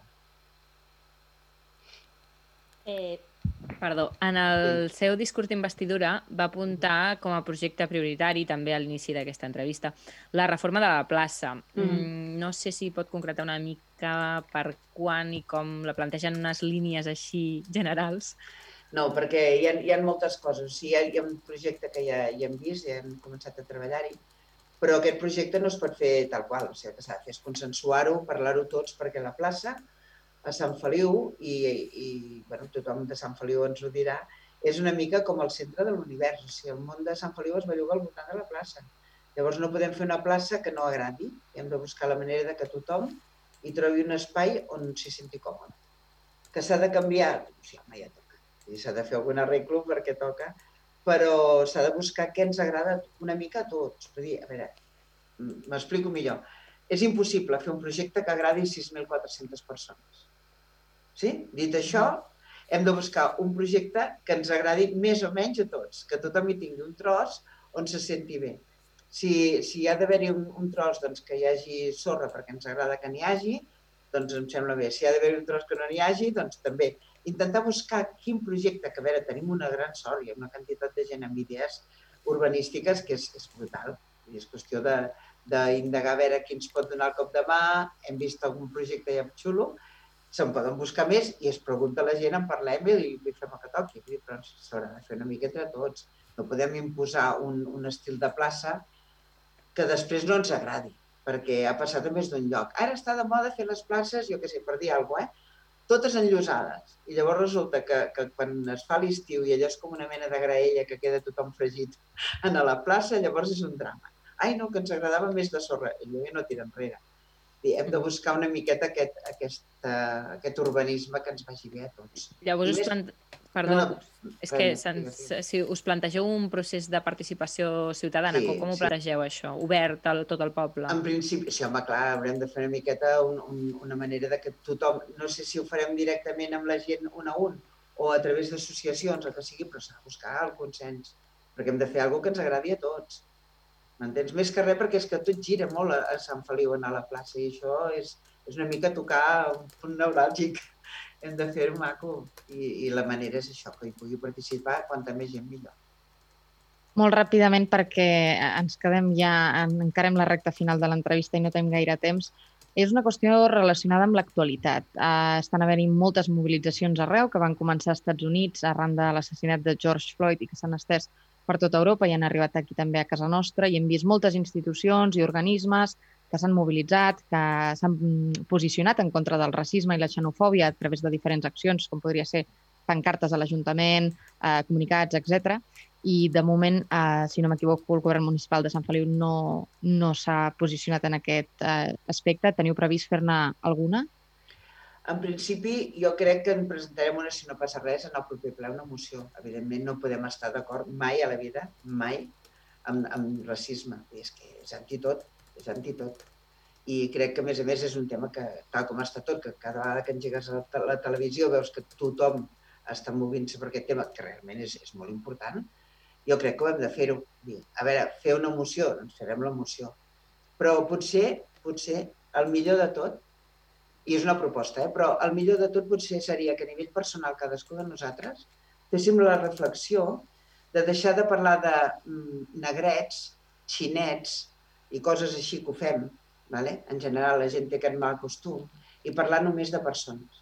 Perdó, en el seu discurs d'investidura va apuntar com a projecte prioritari, també a l'inici d'aquesta entrevista, la reforma de la plaça. No sé si pot concretar una mica per quan i com la plantegen unes línies així generals. No, perquè hi ha moltes coses. Hi ha un projecte que ja hem vist, ja hem començat a treballar-hi, però aquest projecte no es pot fer tal qual. O sigui, el que s'ha de fer és consensuar-ho, parlar-ho tots, perquè la plaça a Sant Feliu, i tothom de Sant Feliu ens ho dirà, és una mica com el centre de l'univers. O sigui, el món de Sant Feliu es belluga al voltant de la plaça. Llavors no podem fer una plaça que no agradi. Hem de buscar la manera que tothom hi trobi un espai on s'hi senti còmode. Que s'ha de canviar, ja toca. S'ha de fer algun arreglo perquè toca, però s'ha de buscar què ens agrada una mica a tots. Per dir, a veure, m'explico millor. És impossible fer un projecte que agradi 6.400 persones. Sí? Dit això, hem de buscar un projecte que ens agradi més o menys a tots, que tothom hi tingui un tros on se senti bé. Si hi ha d'haver-hi un tros que hi hagi sorra perquè ens agrada que n'hi hagi, doncs em sembla bé. Si hi ha d'haver-hi un tros que no n'hi hagi, doncs també. Intentar buscar quin projecte, que a veure, tenim una gran sort, hi ha una quantitat de gent amb idees urbanístiques que és brutal. És qüestió d'indagar a veure qui ens pot donar el cop de mà, hem vist algun projecte ja xulo, se'n poden buscar més i es pregunta la gent, en parlem i li fem el que toqui. Però s'haurà de fer una mica entre tots. No podem imposar un estil de plaça que després no ens agradi, perquè ha passat a més d'un lloc. Ara està de moda fer les places, jo què sé, per dir alguna cosa, totes enllosades. I llavors resulta que quan es fa l'estiu i allò és com una mena de graella que queda tothom fregit a la plaça, llavors és un drama. Ai, no, que ens agradava més de sorra. I jo no tira enrere. Hem de buscar una miqueta aquest urbanisme que ens vagi bé a tots. Llavors, si us plantegeu un procés de participació ciutadana, com ho plantegeu això? Obert a tot el poble? En principi, sí, home, clar, haurem de fer una miqueta una manera que tothom, no sé si ho farem directament amb la gent un a un o a través d'associacions, el que sigui, però s'ha de buscar el consens, perquè hem de fer alguna cosa que ens agradi a tots. M'entens? Més que res perquè és que tot gira molt a Sant Feliu anar a la plaça i això és una mica tocar un punt neuràlgic. Hem de fer-ho maco i la manera és això, que hi pugui participar quanta més gent millor. Molt ràpidament, perquè ens quedem ja, encarem la recta final de l'entrevista i no tenim gaire temps, és una qüestió relacionada amb l'actualitat. Estan havent-hi moltes mobilitzacions arreu que van començar als Estats Units arran de l'assassinat de George Floyd i que s'han estès per tota Europa i han arribat aquí també a casa nostra i hem vist moltes institucions i organismes que s'han mobilitzat, que s'han posicionat en contra del racisme i la xenofòbia a través de diferents accions, com podria ser pancartes a l'Ajuntament, comunicats, etc. I de moment, si no m'equivoco, el govern municipal de Sant Feliu no s'ha posicionat en aquest aspecte. Teniu previst fer-ne alguna? En principi, jo crec que en presentarem una, si no passa res, en el proper ple, una moció. Evidentment, no podem estar d'acord mai a la vida, mai, amb racisme. I és que és antitot, és antitot. I crec que, a més, és un tema que, tal com està tot, que cada vegada que engegues la televisió veus que tothom està movint-se per aquest tema, que realment és molt important, jo crec que ho hem de fer-ho. A veure, fer una moció, doncs farem la moció. Però potser, el millor de tot, i és una proposta, però el millor de tot potser seria que a nivell personal cadascú de nosaltres féssim la reflexió de deixar de parlar de negrets, xinets i coses així que ho fem, en general la gent té aquest mal costum, i parlar només de persones.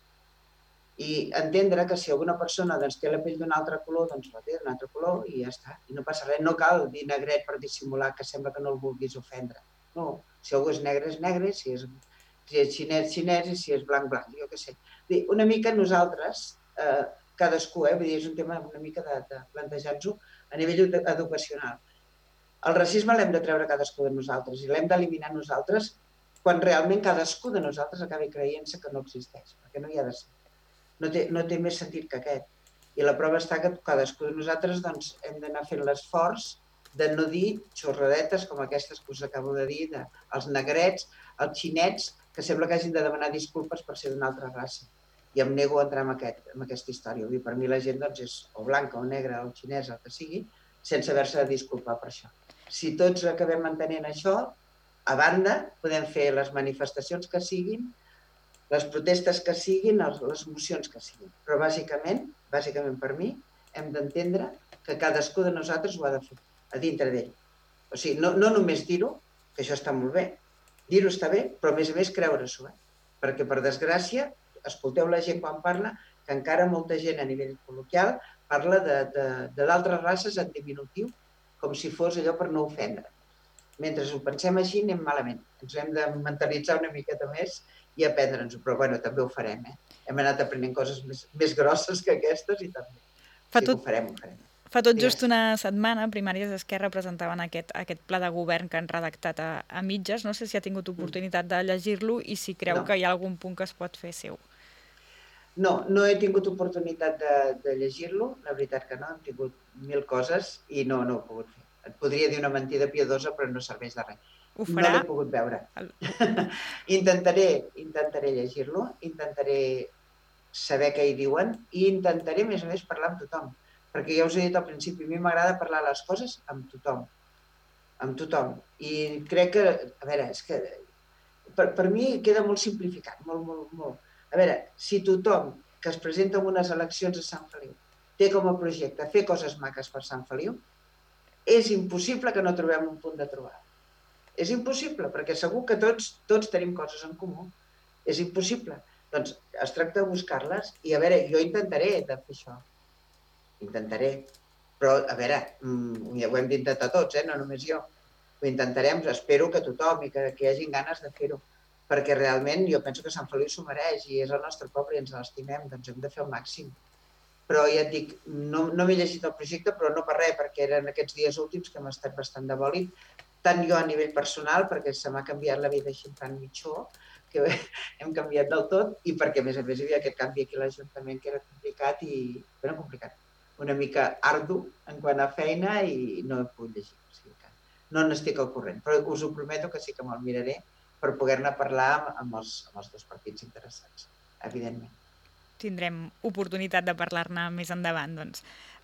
I entendre que si alguna persona té la pell d'un altre color, doncs la té d'un altre color i ja està. I no passa res, no cal dir negret per dissimular que sembla que no el vulguis ofendre. No, si algú és negre, si és Si és xinès, xinès, i si és blanc, blanc, jo què sé. Una mica nosaltres, cadascú, vull dir, és un tema una mica de plantejar-nos-ho a nivell educacional. El racisme l'hem de treure cadascú de nosaltres i l'hem d'eliminar nosaltres quan realment cadascú de nosaltres acabi creient-se que no existeix, perquè no hi ha de ser. No té més sentit que aquest. I la prova està que cadascú de nosaltres doncs, hem d'anar fent l'esforç de no dir xorradetes com aquestes que us acabo de dir, els negrets, els xinets, que sembla que hagin de demanar disculpes per ser d'una altra raça. I em nego a entrar en aquesta història. Per mi la gent doncs, és o blanca, o negra, o xinesa, el que sigui, sense haver-se de disculpar per això. Si tots acabem entenent això, a banda, podem fer les manifestacions que siguin, les protestes que siguin, les mocions que siguin. Però bàsicament per mi, hem d'entendre que cadascú de nosaltres ho ha de fer a dintre d'ell. O sigui, no només dir-ho, que això està molt bé, dir-ho està bé, però a més creure-s'ho, perquè per desgràcia, escolteu la gent quan parla, que encara molta gent a nivell col·loquial parla de d'altres races en diminutiu, com si fos allò per no ofendre. Mentre ho pensem així, anem malament. Ens hem de mentalitzar una miqueta més i aprendre'ns-ho, però bueno, també ho farem. Hem anat aprenent coses més grosses que aquestes i també. Sí, ho farem. Fa tot just una setmana, Primàries d'Esquerra presentaven aquest pla de govern que han redactat a mitges. No sé si ha tingut oportunitat de llegir-lo i si creu que hi ha algun punt que es pot fer seu. No he tingut oportunitat de llegir-lo, la veritat que no, hem tingut 1000 coses i no ho he pogut fer. Et podria dir una mentida piadosa, però no serveix de res. No l'he pogut veure. Intentaré llegir-lo, intentaré saber què hi diuen i intentaré, a més, parlar amb tothom. Perquè ja us he dit al principi, a mi m'agrada parlar les coses amb tothom. Amb tothom. I crec que, a veure, és que per mi queda molt simplificat, molt. A veure, si tothom que es presenta en unes eleccions a Sant Feliu té com a projecte fer coses maques per Sant Feliu, és impossible que no trobem un punt de trobada. És impossible, perquè segur que tots tenim coses en comú. És impossible. Doncs es tracta de buscar-les i, a veure, jo intentaré de fer això. Intentaré. Però, a veure, ho hem d'intentar tots, no només jo. Ho intentarem, espero que tothom i que hi hagin ganes de fer-ho. Perquè realment jo penso que Sant Feliu s'ho mereix i és el nostre poble i ens l'estimem, doncs hem de fer el màxim. Però ja et dic, no m'he llegit el projecte, però no per res, perquè eren aquests dies últims que hem estat bastant de bòlit, tant jo a nivell personal, perquè se m'ha canviat la vida així tan mitjó, que hem canviat del tot, i perquè a més hi havia aquest canvi aquí a l'Ajuntament que era complicat una mica ardu en quant a feina i no he pogut llegir. O sigui que no n'estic al corrent, però us ho prometo que sí que me'l miraré per poder-ne parlar amb els dos partits interessats, evidentment. Tindrem oportunitat de parlar-ne més endavant, doncs.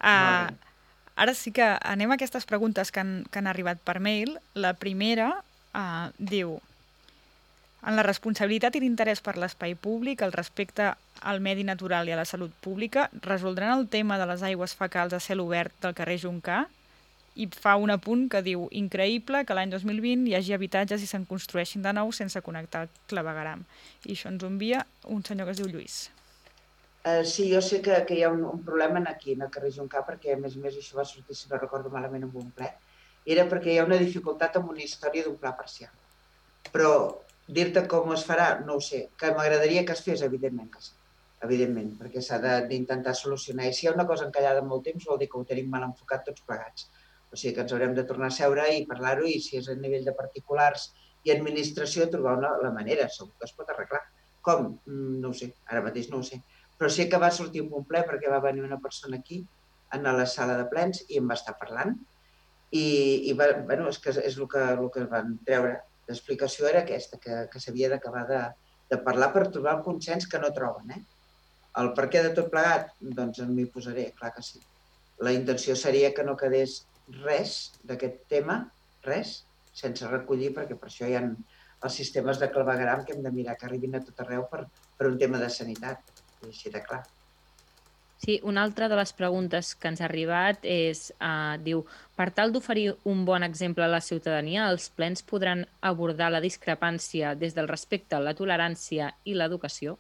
Ara sí que anem a aquestes preguntes que han arribat per mail. La primera diu: en la responsabilitat i l'interès per l'espai públic, el respecte al medi natural i a la salut pública, resoldran el tema de les aigües fecals a cel obert del carrer Juncà? I fa un apunt que diu: increïble que l'any 2020 hi hagi habitatges i se'n construeixin de nou sense connectar el clavegueram. I això ens ho envia un senyor que es diu Lluís. Sí, jo sé que hi ha un problema aquí, en el carrer Juncà, perquè a més això va sortir, si no recordo malament, en un ple. Era perquè hi ha una dificultat amb una història d'un pla parcial. Però dir-te com es farà, no ho sé. Que m'agradaria que es fes, evidentment que sí. Evidentment, perquè s'ha d'intentar solucionar. I si hi ha una cosa encallada molt temps, vol dir que ho tenim mal enfocat tots plegats. O sigui que ens haurem de tornar a seure i parlar-ho, i si és a nivell de particulars i administració, trobar la manera. Segur que es pot arreglar. Com? No ho sé, ara mateix no ho sé. Però sé que va sortir un ple perquè va venir una persona aquí, a la sala de plens, i em va estar parlant. I és el que van treure. L'explicació era aquesta, que s'havia d'acabar de parlar per trobar el consens que no troben. El per què de tot plegat? Doncs m'hi posaré, clar que sí. La intenció seria que no quedés res d'aquest tema, res, sense recollir, perquè per això hi ha els sistemes de clavegueram que hem de mirar que arribin a tot arreu per un tema de sanitat. Així de clar. Sí, una altra de les preguntes que ens ha arribat diu: per tal d'oferir un bon exemple a la ciutadania, els plens podran abordar la discrepància des del respecte, la tolerància i l'educació?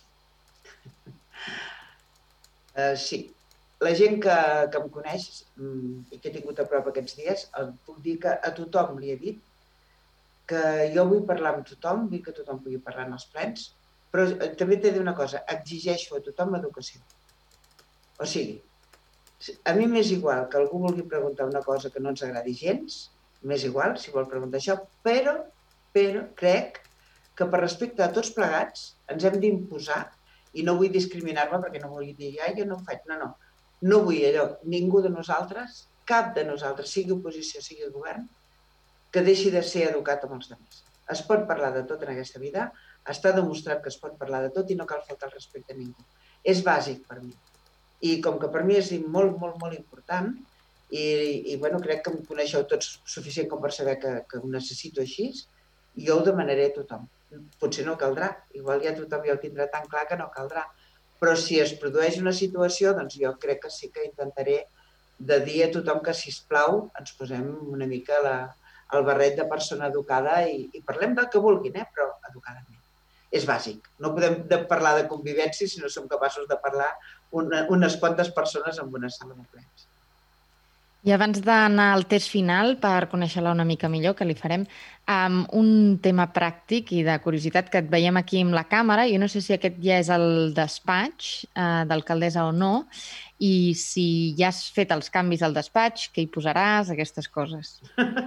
Sí. La gent que em coneix i que he tingut a prop aquests dies, puc dir que a tothom li he dit que jo vull parlar amb tothom, vull que tothom pugui parlar en els plens, però també t'he de dir una cosa, exigeixo a tothom educació. O sigui, a mi m'és igual que algú vulgui preguntar una cosa que no ens agradi gens, m'és igual si vol preguntar això, però crec que per respecte a tots plegats ens hem d'imposar, i no vull discriminar-me perquè no vull dir, jo no ho faig, no. No vull allò, ningú de nosaltres, cap de nosaltres, sigui oposició, sigui govern, que deixi de ser educat amb els altres. Es pot parlar de tot en aquesta vida, està demostrat que es pot parlar de tot i no cal faltar el respecte a ningú. És bàsic per mi. I com que per mi és molt, molt, molt important, i bueno, crec que em coneixeu tots suficient com per saber que ho necessito així, jo ho demanaré a tothom. Potser no caldrà, igual ja tothom ja ho tindrà tan clar que no caldrà. Però si es produeix una situació, doncs jo crec que sí que intentaré de dir a tothom que, sisplau, ens posem una mica el barret de persona educada i parlem del que vulguin, però educadament. És bàsic. No podem parlar de convivència si no som capaços de parlar unes quantes persones en una sala de plens. I abans d'anar al test final, per conèixer-la una mica millor, que li farem, un tema pràctic i de curiositat que et veiem aquí amb la càmera, jo no sé si aquest ja és el despatx d'alcaldessa o no, i si ja has fet els canvis al despatx, què hi posaràs, aquestes coses.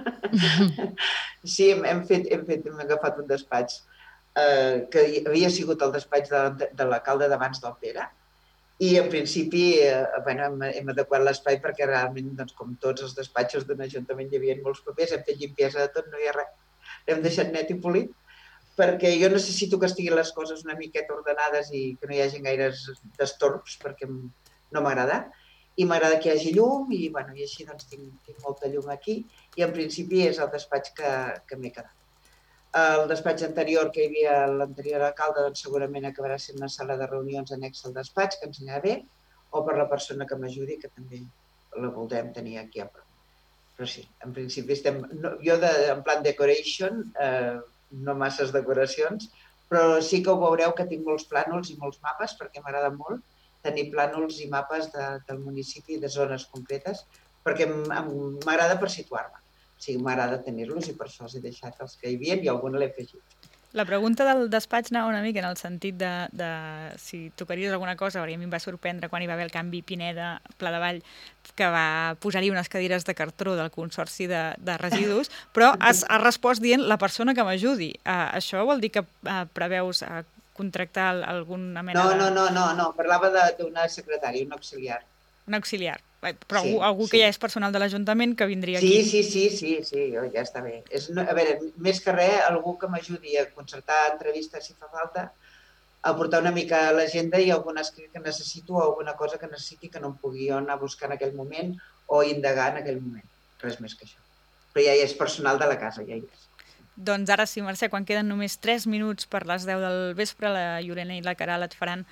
Sí, hem agafat un despatx que havia sigut el despatx de l'alcalde d'abans del Pere, i en principi hem adequat l'espai perquè realment, com tots els despatxos d'un ajuntament, hi havia molts papers, hem fet limpiesa de tot, no hi ha res. L'hem deixat net i polit, perquè jo necessito que estiguin les coses una miqueta ordenades i que no hi hagi gaires destorbs, perquè no m'agrada. I m'agrada que hi hagi llum i així tinc molta llum aquí i en principi és el despatx que m'he quedat. El despatx anterior que hi havia l'anterior alcalde segurament acabarà sent una sala de reunions anexa al despatx, que ens anirà bé, o per la persona que m'ajudi, que també la voldrem tenir aquí a prop. Però sí, en principi jo en plan decoration, no masses decoracions, però sí que ho veureu que tinc molts plànols i molts mapes, perquè m'agrada molt tenir plànols i mapes del municipi, de zones concretes, perquè m'agrada per situar-me. O sigui, m'agrada tenir-los i per això els he deixat els que hi havia i alguna l'he afegit. La pregunta del despatx anava una mica en el sentit de si tocaries alguna cosa, perquè a mi em va sorprendre quan hi va haver el canvi Pineda-Pla de Vall, que va posar-hi unes cadires de cartró del Consorci de Residus, però has respost dient la persona que m'ajudi. Això vol dir que preveus contractar alguna mena de... No, parlava d'una secretària, un auxiliar. Un auxiliar. Però algú que ja és personal de l'Ajuntament que vindria aquí. Sí, ja està bé. A veure, més que res, algú que m'ajudi a concertar entrevistes si fa falta, a portar una mica a l'agenda i alguna escrit que necessito o alguna cosa que necessiti que no em pugui anar a buscar en aquell moment o indagar en aquell moment. Res més que això. Però ja és personal de la casa, ja hi és. Doncs ara sí, Mercè, quan queden només 3 minuts per les 10 del vespre, la Lorena i la Caral et faran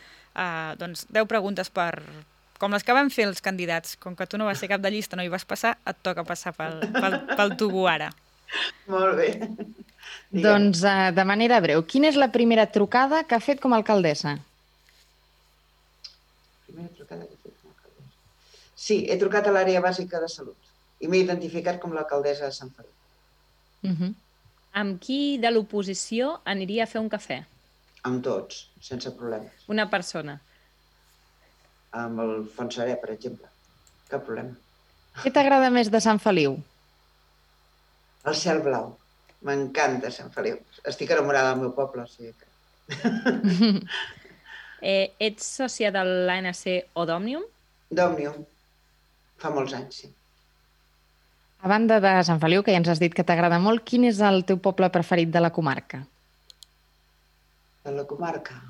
10 preguntes com les que van fer els candidats. Com que tu no vas ser cap de llista, no hi vas passar, et toca passar pel tubo ara. Molt bé. Doncs, de manera breu, quina és la primera trucada que ha fet com a alcaldessa? Primera trucada que he fet com a alcaldessa? Sí, he trucat a l'àrea bàsica de salut i m'he identificat com l'alcaldessa de Sant Feliu. Amb qui de l'oposició aniria a fer un cafè? Amb tots, sense problemes. Una persona. Amb el Fonsaré, per exemple. Cap problema. Què t'agrada més de Sant Feliu? El cel blau. M'encanta Sant Feliu. Estic enamorada del meu poble, o sigui que... Ets sòcia de l'ANC o d'Òmnium? D'Òmnium. Fa molts anys, sí. A banda de Sant Feliu, que ja ens has dit que t'agrada molt, quin és el teu poble preferit de la comarca? De la comarca?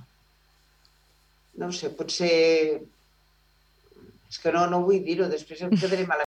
No ho sé, potser... És que no vull dir-ho, després em quedaré malament.